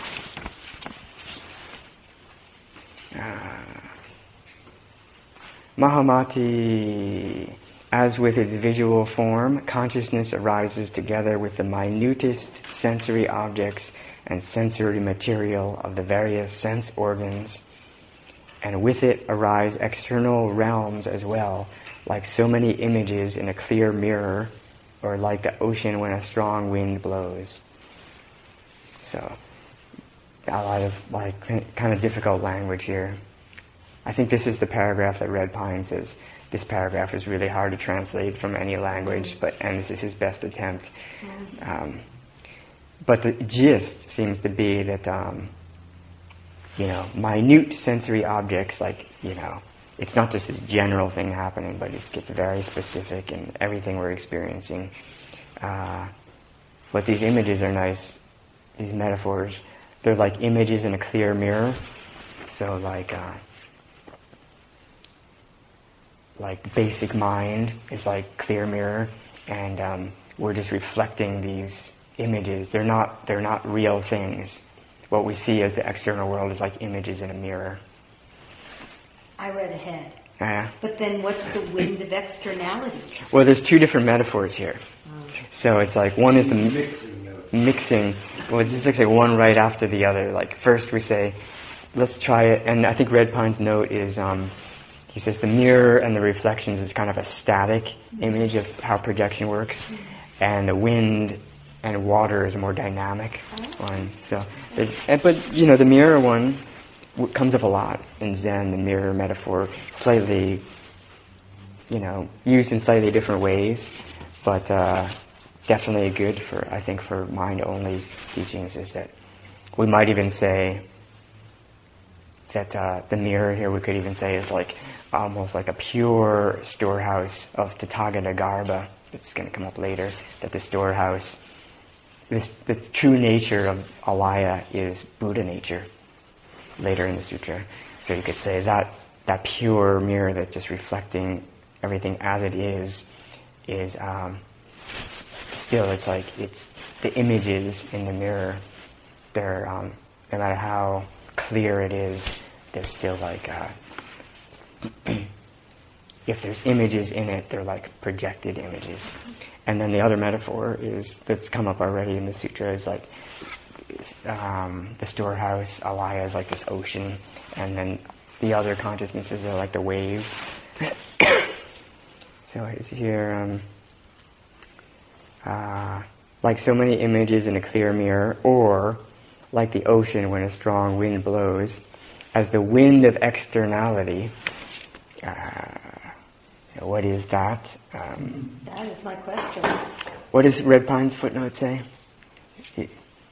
Speaker 1: Uh, Mahamati. As with its visual form, consciousness arises together with the minutest sensory objects and sensory material of the various sense organs, and with it arise external realms as well, like so many images in a clear mirror, or like the ocean when a strong wind blows. So, a lot of like kind of difficult language here. I think this is the paragraph that Red Pine says. This paragraph is really hard to translate from any language, but and this is his best attempt. Um, but the gist seems to be that, um, you know, minute sensory objects, like, you know, it's not just this general thing happening, but it gets very specific in everything we're experiencing. Uh, but these images are nice, these metaphors. They're like images in a clear mirror. So like... Uh, like basic mind is like clear mirror, and um, we're just reflecting these images. They're not they're not real things. What we see as the external world is like images in a mirror.
Speaker 6: I read ahead.
Speaker 1: Yeah.
Speaker 6: But then what's the wind of externality?
Speaker 1: Well, there's two different metaphors here.
Speaker 6: Oh.
Speaker 1: So it's like one is the
Speaker 3: mixing.
Speaker 1: mixing. Well, it's just like one right after the other. Like first we say, let's try it, and I think Red Pine's note is. Um, He says the mirror and the reflections is kind of a static image of how projection works, and the wind and water is a more dynamic one. So, but you know, the mirror one comes up a lot in Zen. The mirror metaphor, slightly, you know, used in slightly different ways, but uh, definitely good for I think for mind-only teachings. Is that we might even say that uh, the mirror here we could even say is like almost like a pure storehouse of Tathagata Garbha. It's going to come up later, that the storehouse, this, the true nature of alaya is Buddha nature, later in the sutra. So you could say that that pure mirror that's just reflecting everything as it is, is um, still, it's like, it's the images in the mirror, they're, um, no matter how clear it is, they're still like, uh, if there's images in it, they're like projected images. And then the other metaphor is that's come up already in the sutra is like um, the storehouse, alaya is like this ocean, and then the other consciousnesses are like the waves. So it's here, um, uh, like so many images in a clear mirror, or like the ocean when a strong wind blows, as the wind of externality. Uh, what is that? Um,
Speaker 6: that is my question.
Speaker 1: What does Red Pine's footnote say? You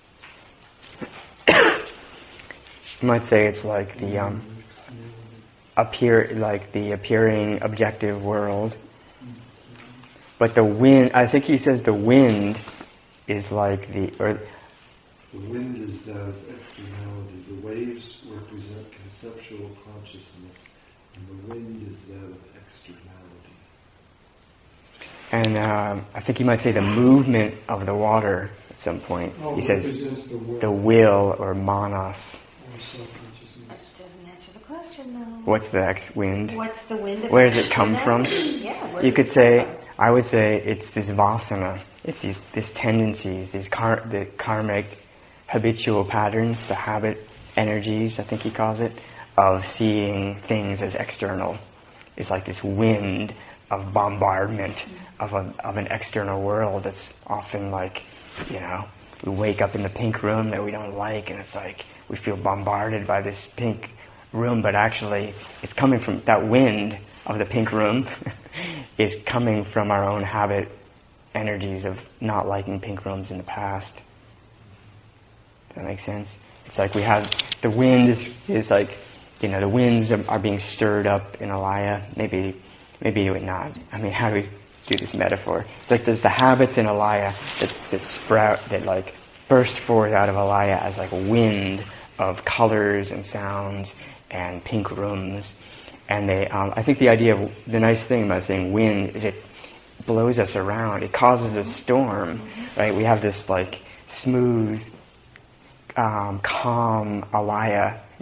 Speaker 1: might say it's like the um, appear, like the appearing objective world. But the wind, I think he says the wind is like the, or
Speaker 3: the wind is that of externality. The waves represent conceptual consciousness, and the wind is that of externality.
Speaker 1: And um, I think you might say the movement of the water at some point.
Speaker 3: Oh,
Speaker 1: he says
Speaker 3: the will.
Speaker 1: the will or manas.
Speaker 6: That doesn't answer the question though.
Speaker 1: What's the ex wind?
Speaker 6: What's the wind of
Speaker 1: Where does it come from?
Speaker 6: Yeah, where
Speaker 1: You
Speaker 6: does
Speaker 1: could
Speaker 6: it
Speaker 1: say,
Speaker 6: come from?
Speaker 1: I would say it's this vasana. It's these, these tendencies, these car, the karmic habitual patterns, the habit energies, I think he calls it, of seeing things as external. It's like this wind of bombardment of a, of an external world that's often like, you know, we wake up in the pink room that we don't like, and it's like we feel bombarded by this pink room, but actually it's coming from that wind of the pink room is coming from our own habit energies of not liking pink rooms in the past. Does that make sense? It's like we have, the wind is, is like, you know, the winds are, are being stirred up in alaya. Maybe, maybe it would not. I mean, how do we do this metaphor? It's like there's the habits in alaya that that sprout, that like burst forth out of alaya as like a wind of colors and sounds and pink rooms. And they, um, I think the idea of, the nice thing about saying wind is it blows us around. It causes a storm, right? We have this like smooth, um, calm alaya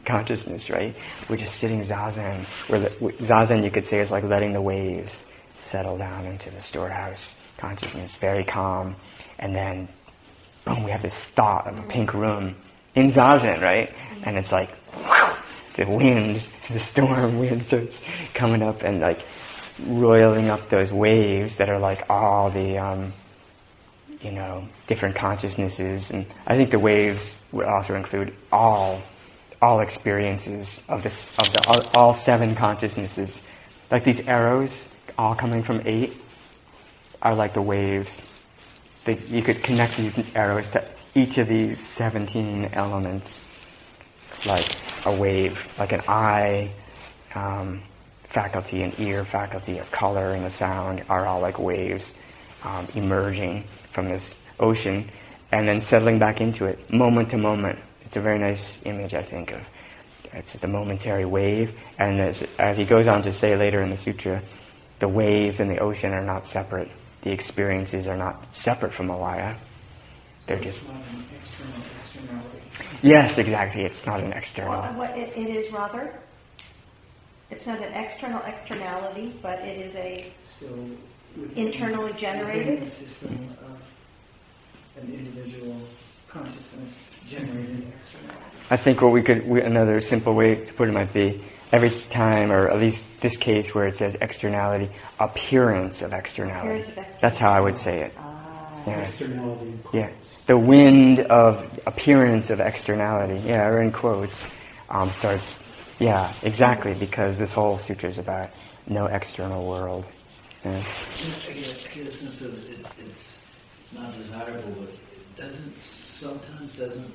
Speaker 1: consciousness, right? We're just sitting zazen. Where the, zazen, you could say, is like letting the waves settle down into the storehouse consciousness, very calm. And then, boom, we have this thought of a pink room in zazen, right? And it's like, whew, the wind, the storm wind starts coming up and like roiling up those waves that are like all the, um, you know, different consciousnesses. And I think the waves would also include all, all experiences of this, of the all, all seven consciousnesses. Like these arrows, all coming from eight, are like the waves. They, you could connect these arrows to each of these seventeen elements, like a wave, like an eye um, faculty, an ear faculty, a color and a sound are all like waves um, emerging from this ocean and then settling back into it, moment to moment. It's a very nice image, I think, of it's just a momentary wave. And as, as he goes on to say later in the sutra, the waves and the ocean are not separate. The experiences are not separate from Alaya. They're just...
Speaker 5: It's not an external externality.
Speaker 1: Yes, exactly. It's not an external.
Speaker 6: Well, what it, it is rather, it's not an external externality, but it is a
Speaker 5: Still within,
Speaker 6: internally generated.
Speaker 5: within the system of an individual consciousness generated externality.
Speaker 1: I think what we could, we, another simple way to put it might be, every time, or at least this case where it says externality, appearance of externality.
Speaker 6: Appearance of externality.
Speaker 1: That's how I would say it.
Speaker 6: Ah.
Speaker 1: Yeah.
Speaker 3: Externality in quotes.
Speaker 1: Yeah. The wind of appearance of externality, yeah, or in quotes, um, starts, yeah, exactly, because this whole sutra is about no external world. Yeah.
Speaker 7: I get, I get a sense of it, it's not desirable, but it doesn't, sometimes doesn't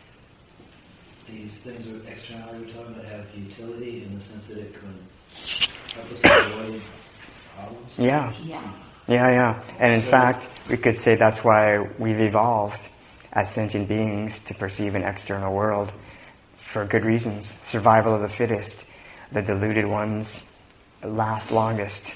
Speaker 7: these things with externality we're talking about have utility in the sense that it can help us avoid problems?
Speaker 1: Yeah.
Speaker 6: Yeah.
Speaker 1: Yeah, yeah. And in
Speaker 7: So-
Speaker 1: fact, we could say that's why we've evolved as sentient beings to perceive an external world for good reasons. Survival of the fittest. The deluded ones last longest.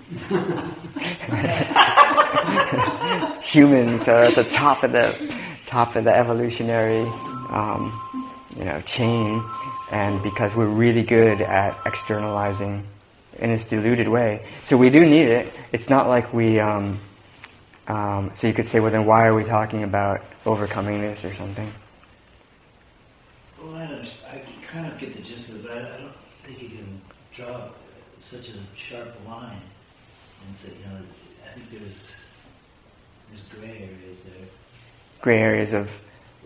Speaker 1: Humans are at the top of the top of the evolutionary um, you know, chain, and because we're really good at externalizing in this deluded way. So we do need it. It's not like we, um, um, so you could say, well then why are we talking about overcoming this or something?
Speaker 7: Well, I, understand, I kind of get the gist of it, but I, I don't think you can draw such a sharp line and say, you know, I think there's there's gray areas there.
Speaker 1: Gray areas of,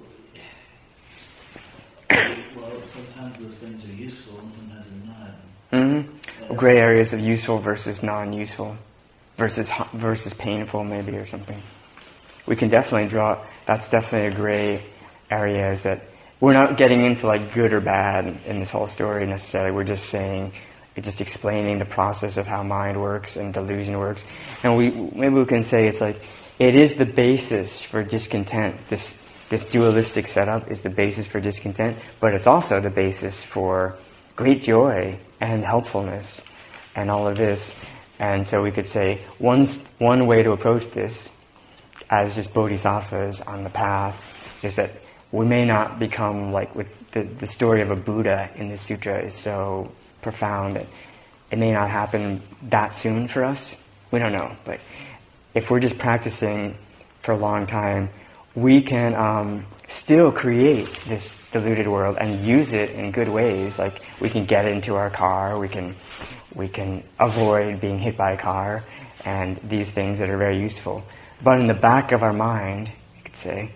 Speaker 7: Well, sometimes those things are useful and sometimes they're not.
Speaker 1: mm-hmm. gray areas of useful versus non-useful, versus versus painful maybe or something. We can definitely draw, that's definitely a gray area, is that we're not getting into like good or bad in this whole story necessarily. We're just saying, just explaining the process of how mind works and delusion works. And we maybe we can say it's like, it is the basis for discontent. This this dualistic setup is the basis for discontent, but it's also the basis for great joy and helpfulness and all of this. And so we could say one one way to approach this, as just bodhisattvas on the path, is that we may not become like, with the, the story of a Buddha in this sutra is so profound that it may not happen that soon for us. We don't know, but if we're just practicing for a long time, we can um, still create this deluded world and use it in good ways. Like we can get into our car, we can we can avoid being hit by a car, and these things that are very useful. But in the back of our mind, you could say,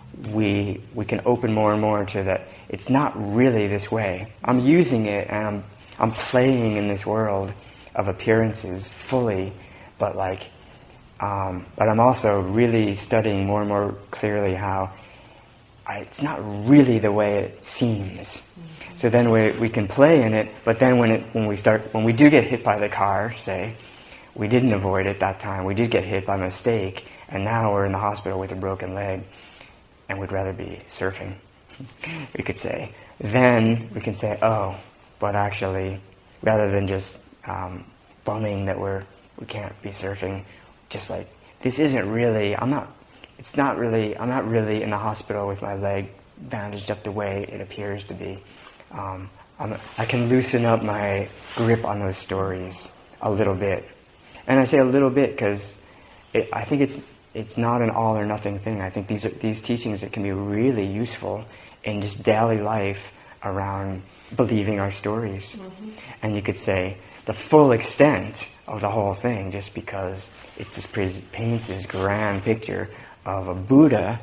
Speaker 1: we we can open more and more to that. It's not really this way. I'm using it and I'm I'm playing in this world of appearances fully, but like. Um, but I'm also really studying more and more clearly how I, it's not really the way it seems. Mm-hmm. So then we we can play in it, but then when it when we start when we do get hit by the car, say, we didn't avoid it that time. We did get hit by mistake, and now we're in the hospital with a broken leg, and we'd rather be surfing. We could say. Then we can say, oh, but actually, rather than just um, bumming that we're we can't be surfing. Just like, this isn't really, I'm not, it's not really, I'm not really in the hospital with my leg bandaged up the way it appears to be. um, I'm, I can loosen up my grip on those stories a little bit. And I say a little bit because I think it's it's not an all or nothing thing. I think these are, these teachings that can be really useful in just daily life around believing our stories. Mm-hmm. And you could say the full extent of the whole thing, just because it just paints this grand picture of a Buddha,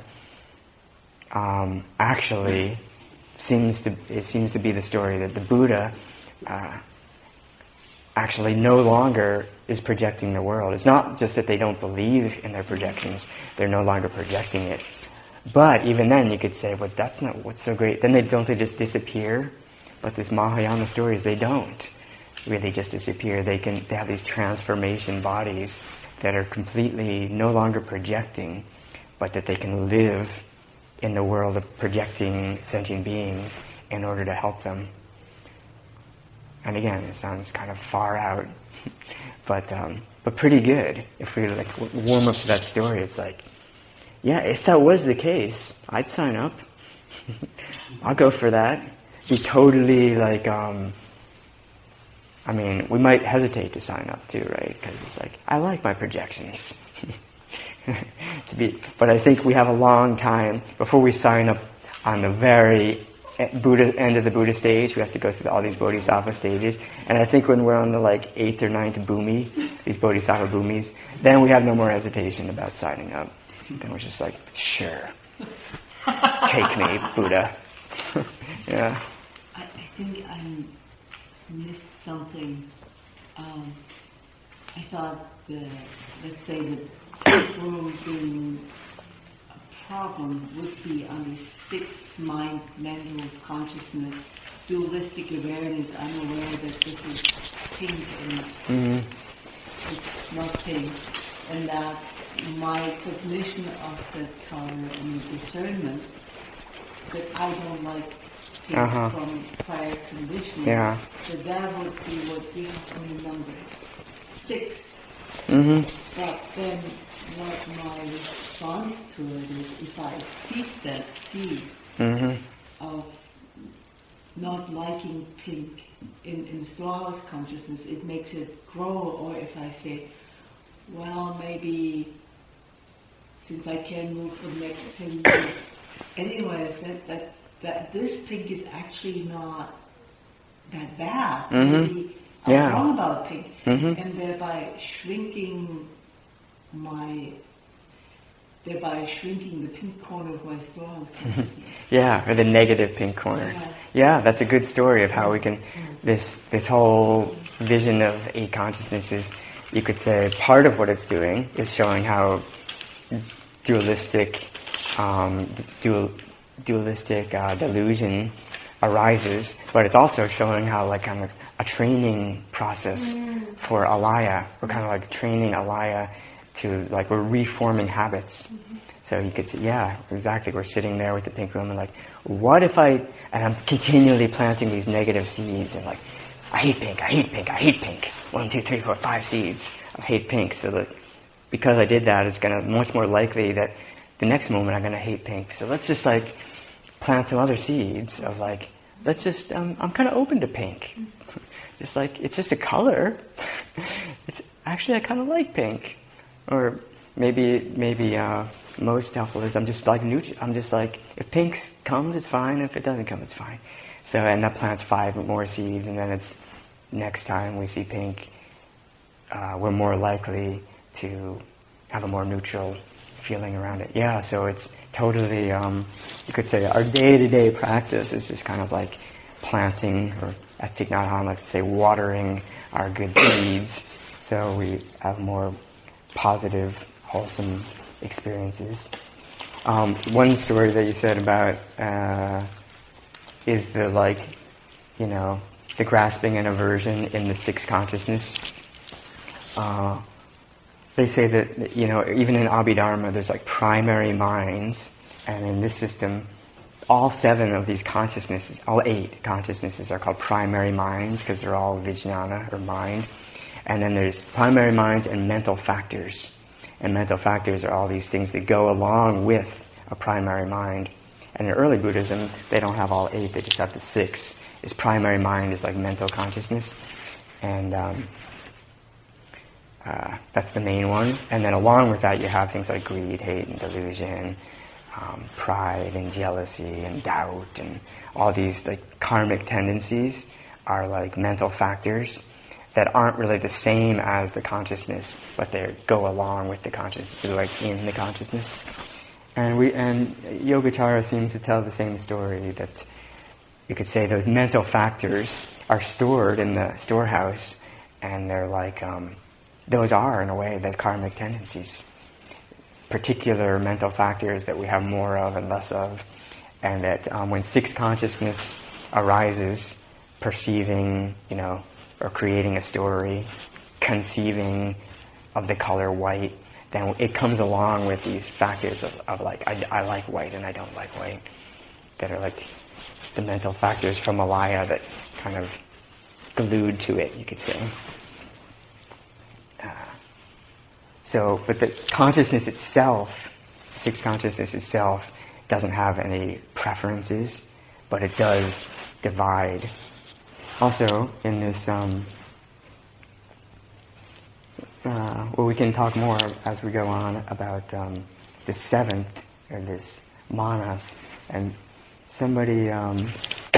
Speaker 1: um, actually seems to it seems to be the story that the Buddha uh, actually no longer is projecting the world. It's not just that they don't believe in their projections, they're no longer projecting it. But even then you could say, well, that's not what's so great. Then they don't they just disappear? But these Mahayana stories, they don't really just disappear. They can they have these transformation bodies that are completely no longer projecting, but that they can live in the world of projecting sentient beings in order to help them. And again, it sounds kind of far out, but um, but pretty good. If we like warm up to that story, it's like, yeah, if that was the case, I'd sign up. I'll go for that. Be totally like, um, I mean, we might hesitate to sign up too, right? Because it's like, I like my projections. to be, but I think we have a long time before we sign up on the very Buddha end of the Buddha stage. We have to go through all these Bodhisattva stages, and I think when we're on the like eighth or ninth bhumi, these Bodhisattva bhumis, then we have no more hesitation about signing up. Then we're just like, sure, take me, Buddha. Yeah.
Speaker 4: I, I think I missed something. Um, I thought the, let's say the world being a problem would be on the sixth mind mental consciousness, dualistic awareness. I'm aware that this is pink and mm-hmm. it's not pink, and that my cognition of the color and the discernment that I don't like pink uh-huh. from prior conditioning.
Speaker 1: Yeah.
Speaker 4: So that would be what we have to remember. Six.
Speaker 1: Mm-hmm.
Speaker 4: But then what my response to it is, if I feed that seed
Speaker 1: mm-hmm.
Speaker 4: of not liking pink in, in Straw's consciousness, it makes it grow. Or if I say, well, maybe since I can move for the next ten years, anyways, that, that, that this pink is actually not that bad.
Speaker 1: Mm-hmm.
Speaker 4: Maybe
Speaker 1: yeah.
Speaker 4: I'm wrong about pink.
Speaker 1: Mm-hmm.
Speaker 4: And thereby shrinking my, thereby shrinking the pink corner of my Straw's consciousness.
Speaker 1: Yeah, or the negative pink corner.
Speaker 4: Yeah.
Speaker 1: Yeah, that's a good story of how we can, this this whole vision of eight consciousnesses, you could say part of what it's doing is showing how dualistic, um, dual, dualistic uh, delusion arises, but it's also showing how like kind of a training process mm. for alaya. We're kind of like training alaya to like we're reforming habits. Mm-hmm. So you could say, yeah, exactly. We're sitting there with the pink room and like, what if I? And I'm continually planting these negative seeds and like, I hate pink, I hate pink, I hate pink. One, two, three, four, five seeds of hate pink. So that because I did that, it's gonna much more likely that the next moment I'm gonna hate pink. So let's just like plant some other seeds of like, let's just, um, I'm kind of open to pink. Just like, it's just a color. It's actually, I kind of like pink. Or maybe, maybe, uh, most helpful is I'm just like neutral. I'm just like, if pink comes, it's fine. If it doesn't come, it's fine. So, and that plants five more seeds, and then it's, next time we see pink, uh, we're more likely to have a more neutral feeling around it. Yeah, so it's totally, um, you could say our day-to-day practice is just kind of like planting, or as Thich Nhat Hanh likes to say, watering our good seeds, so we have more positive, wholesome experiences. Um, one story that you said about uh, is the like, you know, the grasping and aversion in the sixth consciousness. Uh, they say that, you know, even in Abhidharma, there's like primary minds, and in this system, all seven of these consciousnesses, all eight consciousnesses are called primary minds because they're all vijnana, or mind. And then there's primary minds and mental factors. And mental factors are all these things that go along with a primary mind. And in early Buddhism, they don't have all eight, they just have the six. this primary mind is like mental consciousness, and um, uh, that's the main one. And then along with that, you have things like greed, hate, and delusion, um, pride, and jealousy, and doubt, and all these like karmic tendencies are like mental factors that aren't really the same as the consciousness, but they go along with the consciousness. They're like in the consciousness. And we and Yogacara seems to tell the same story, that you could say those mental factors are stored in the storehouse, and they're like um, those are in a way the karmic tendencies, particular mental factors that we have more of and less of, and that um, when sixth consciousness arises, perceiving, you know, or creating a story, conceiving of the color white, then it comes along with these factors of, of like, I, I like white and I don't like white, that are like the mental factors from Malaya that kind of glued to it, you could say. Uh, so, but the consciousness itself, sixth consciousness itself, doesn't have any preferences, but it does divide. Also, in this, um, uh, well, we can talk more as we go on about um, the seventh, or this manas, and somebody um,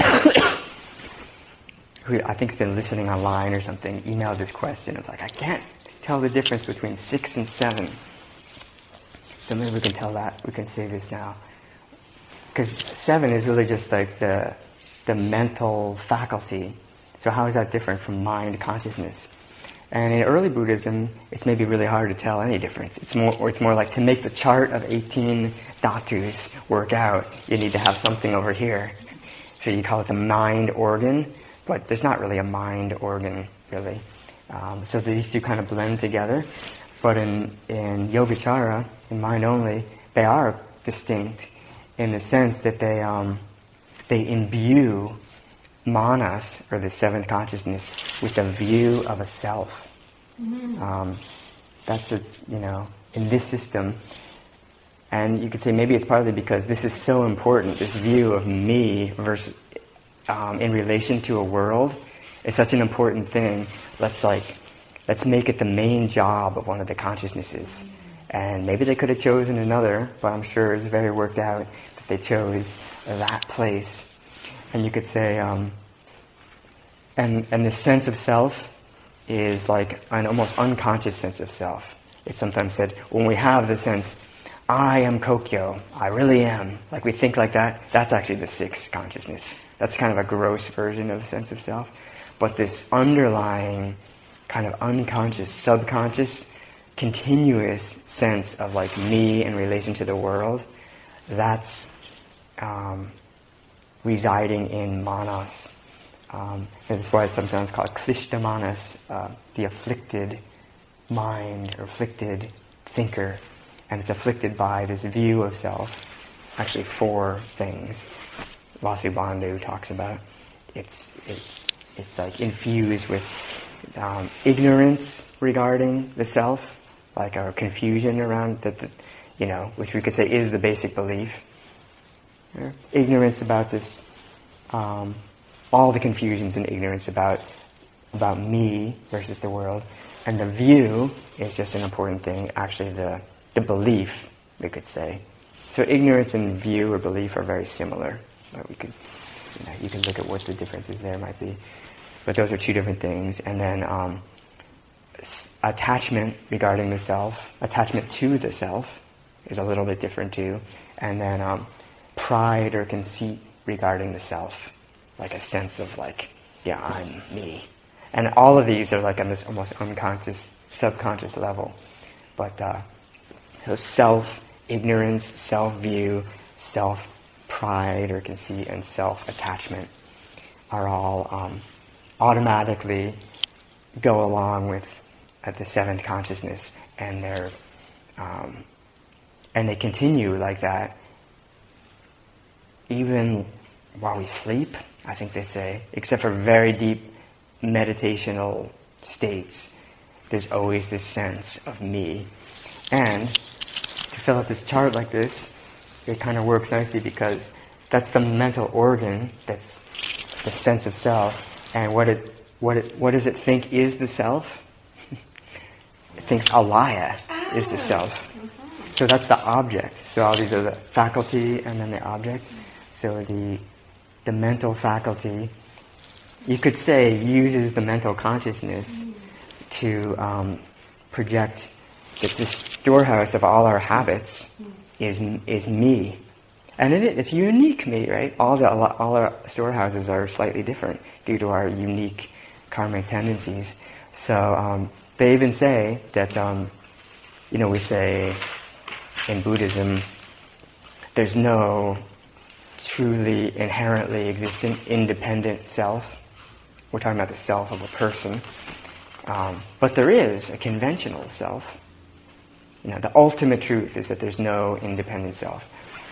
Speaker 1: who I think's been listening online or something emailed this question of like, I can't tell the difference between six and seven. So maybe we can tell that. We can say this now, because seven is really just like the the mental faculty. So how is that different from mind consciousness? And in early Buddhism, it's maybe really hard to tell any difference. It's more, or it's more like to make the chart of eighteen dhatus work out, you need to have something over here. So you call it the mind organ, but there's not really a mind organ, really. Um, so these two kind of blend together. But in, in Yogacara, in mind only, they are distinct in the sense that they um, they imbue manas, or the seventh consciousness, with a view of a self. Mm-hmm. Um, that's its, you know, in this system. And you could say maybe it's partly because this is so important, this view of me versus, um, in relation to a world, is such an important thing. Let's like, let's make it the main job of one of the consciousnesses. And maybe they could have chosen another, but I'm sure it's very worked out that they chose that place. And you could say, um, and and the sense of self is like an almost unconscious sense of self. It's sometimes said, when we have the sense, I am Kokyo, I really am, like we think like that, that's actually the sixth consciousness. That's kind of a gross version of sense of self. But this underlying kind of unconscious, subconscious, continuous sense of like me in relation to the world, that's um, residing in manas. Um, and that's why it's sometimes called klishta manas, uh, the afflicted mind, or afflicted thinker. And it's afflicted by this view of self. Actually, four things Vasubandhu talks about. It's it, it's like infused with um, ignorance regarding the self, like a confusion around that, the, you know, which we could say is the basic belief. Yeah. Ignorance about this, um, all the confusions and ignorance about about me versus the world, and the view is just an important thing. Actually, the the belief, we could say. So ignorance and view or belief are very similar. But we could, you know, you can look at what the differences there might be. But those are two different things. And then um, s- attachment regarding the self, attachment to the self is a little bit different too. And then um, pride or conceit regarding the self, like a sense of like, yeah, I'm me. And all of these are like on this almost unconscious, subconscious level. But uh, so self-ignorance, self-view, self-pride or conceit, and self-attachment are all um, automatically go along with uh, the seventh consciousness, and they're um, and they continue like that even while we sleep, I think they say, except for very deep meditational states. There's always this sense of me. And to fill out this chart like this, it kind of works nicely because that's the mental organ that's the sense of self, and what it what it what does it think is the self? It thinks alaya is the self. So that's the object. So all these are the faculty and then the object. So the the mental faculty, you could say, uses the mental consciousness to um, project that the storehouse of all our habits is is me, and it, it's unique me, right? All the all our storehouses are slightly different due to our unique karmic tendencies. So um, they even say that um, you know we say in Buddhism there's no truly inherently existent independent self. We're talking about the self of a person, um, but there is a conventional self. You know, the ultimate truth is that there's no independent self.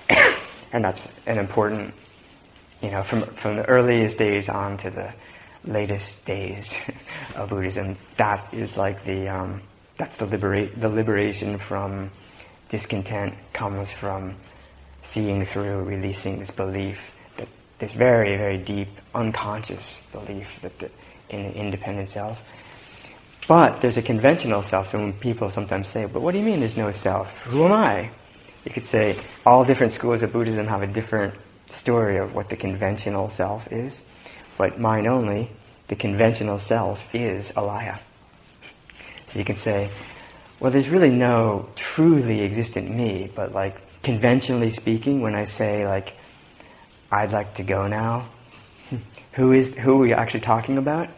Speaker 1: And that's an important, you know, from from the earliest days on to the latest days of Buddhism, that is like the, um, that's the liberate, the liberation from discontent comes from seeing through, releasing this belief, that this very, very deep, unconscious belief that the, in an independent self. But there's a conventional self, so when people sometimes say, but what do you mean there's no self? Who am I? You could say all different schools of Buddhism have a different story of what the conventional self is, but mine only, the conventional self is alaya. So you can say, well, there's really no truly existent me, but like conventionally speaking, when I say like, I'd like to go now, who is who are we actually talking about?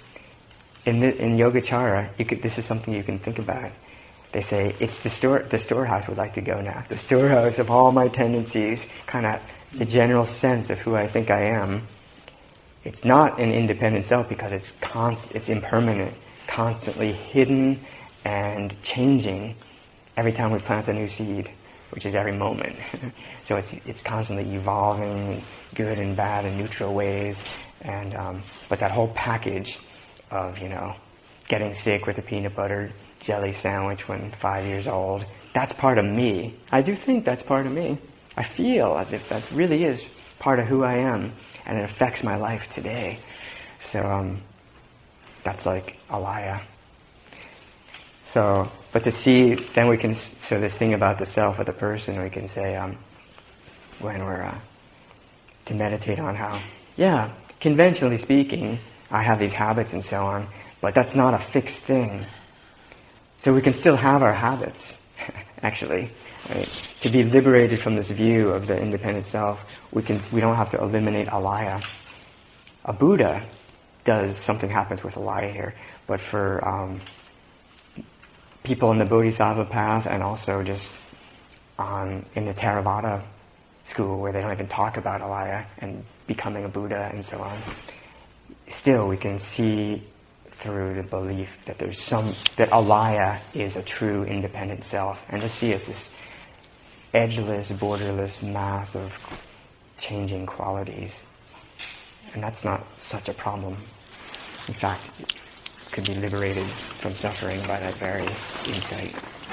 Speaker 1: In the, in Yogacara, you could, this is something you can think about. They say it's the store. The storehouse would like to go now. The storehouse of all my tendencies, kind of the general sense of who I think I am. It's not an independent self because it's const, it's impermanent, constantly hidden and changing every time we plant a new seed, which is every moment. So it's it's constantly evolving, good and bad and neutral ways. And um, but that whole package of, you know, getting sick with a peanut butter jelly sandwich when five years old, that's part of me. I do think that's part of me. I feel as if that really is part of who I am, and it affects my life today. So um, that's like alaya. So, but to see, then we can, so this thing about the self of the person, we can say, um, when we're, uh, to meditate on how, yeah, conventionally speaking, I have these habits and so on, but that's not a fixed thing. So we can still have our habits, actually. Right? To be liberated from this view of the independent self, we can we don't have to eliminate alaya. A Buddha does, something happens with alaya here, but for um, people in the Bodhisattva path and also just on in the Theravada school where they don't even talk about alaya and becoming a Buddha and so on, still we can see through the belief that there's some, that alaya is a true independent self, and just see it's this edgeless, borderless mass of changing qualities. And that's not such a problem. In fact, it could be liberated from suffering by that very insight.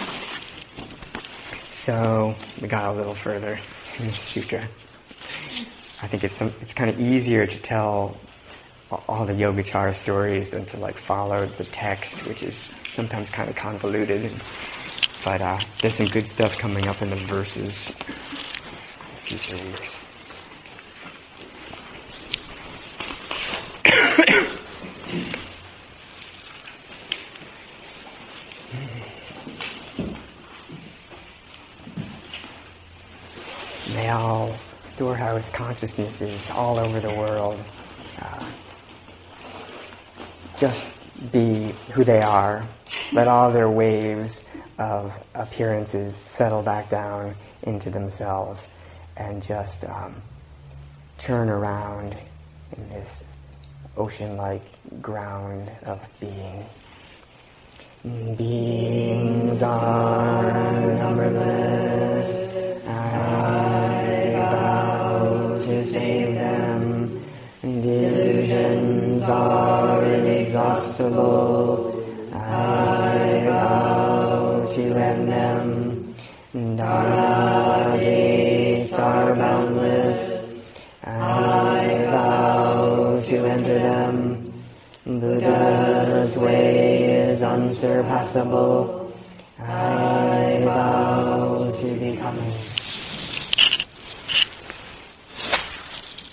Speaker 1: So, we got a little further in the sutra. I think it's some, it's kind of easier to tell all the Yogacara stories than to like follow the text, which is sometimes kind of convoluted. But uh, there's some good stuff coming up in the verses in future weeks. May all storehouse consciousnesses all over the world uh, just be who they are. Let all their waves of appearances settle back down into themselves and just um, churn around in this ocean-like ground of being. Beings are numberless. I vow to save them. Delusions are inexhaustible. I vow to end them. Dharma gates are boundless. I vow to enter them. Buddha's way is unsurpassable. I vow to becoming.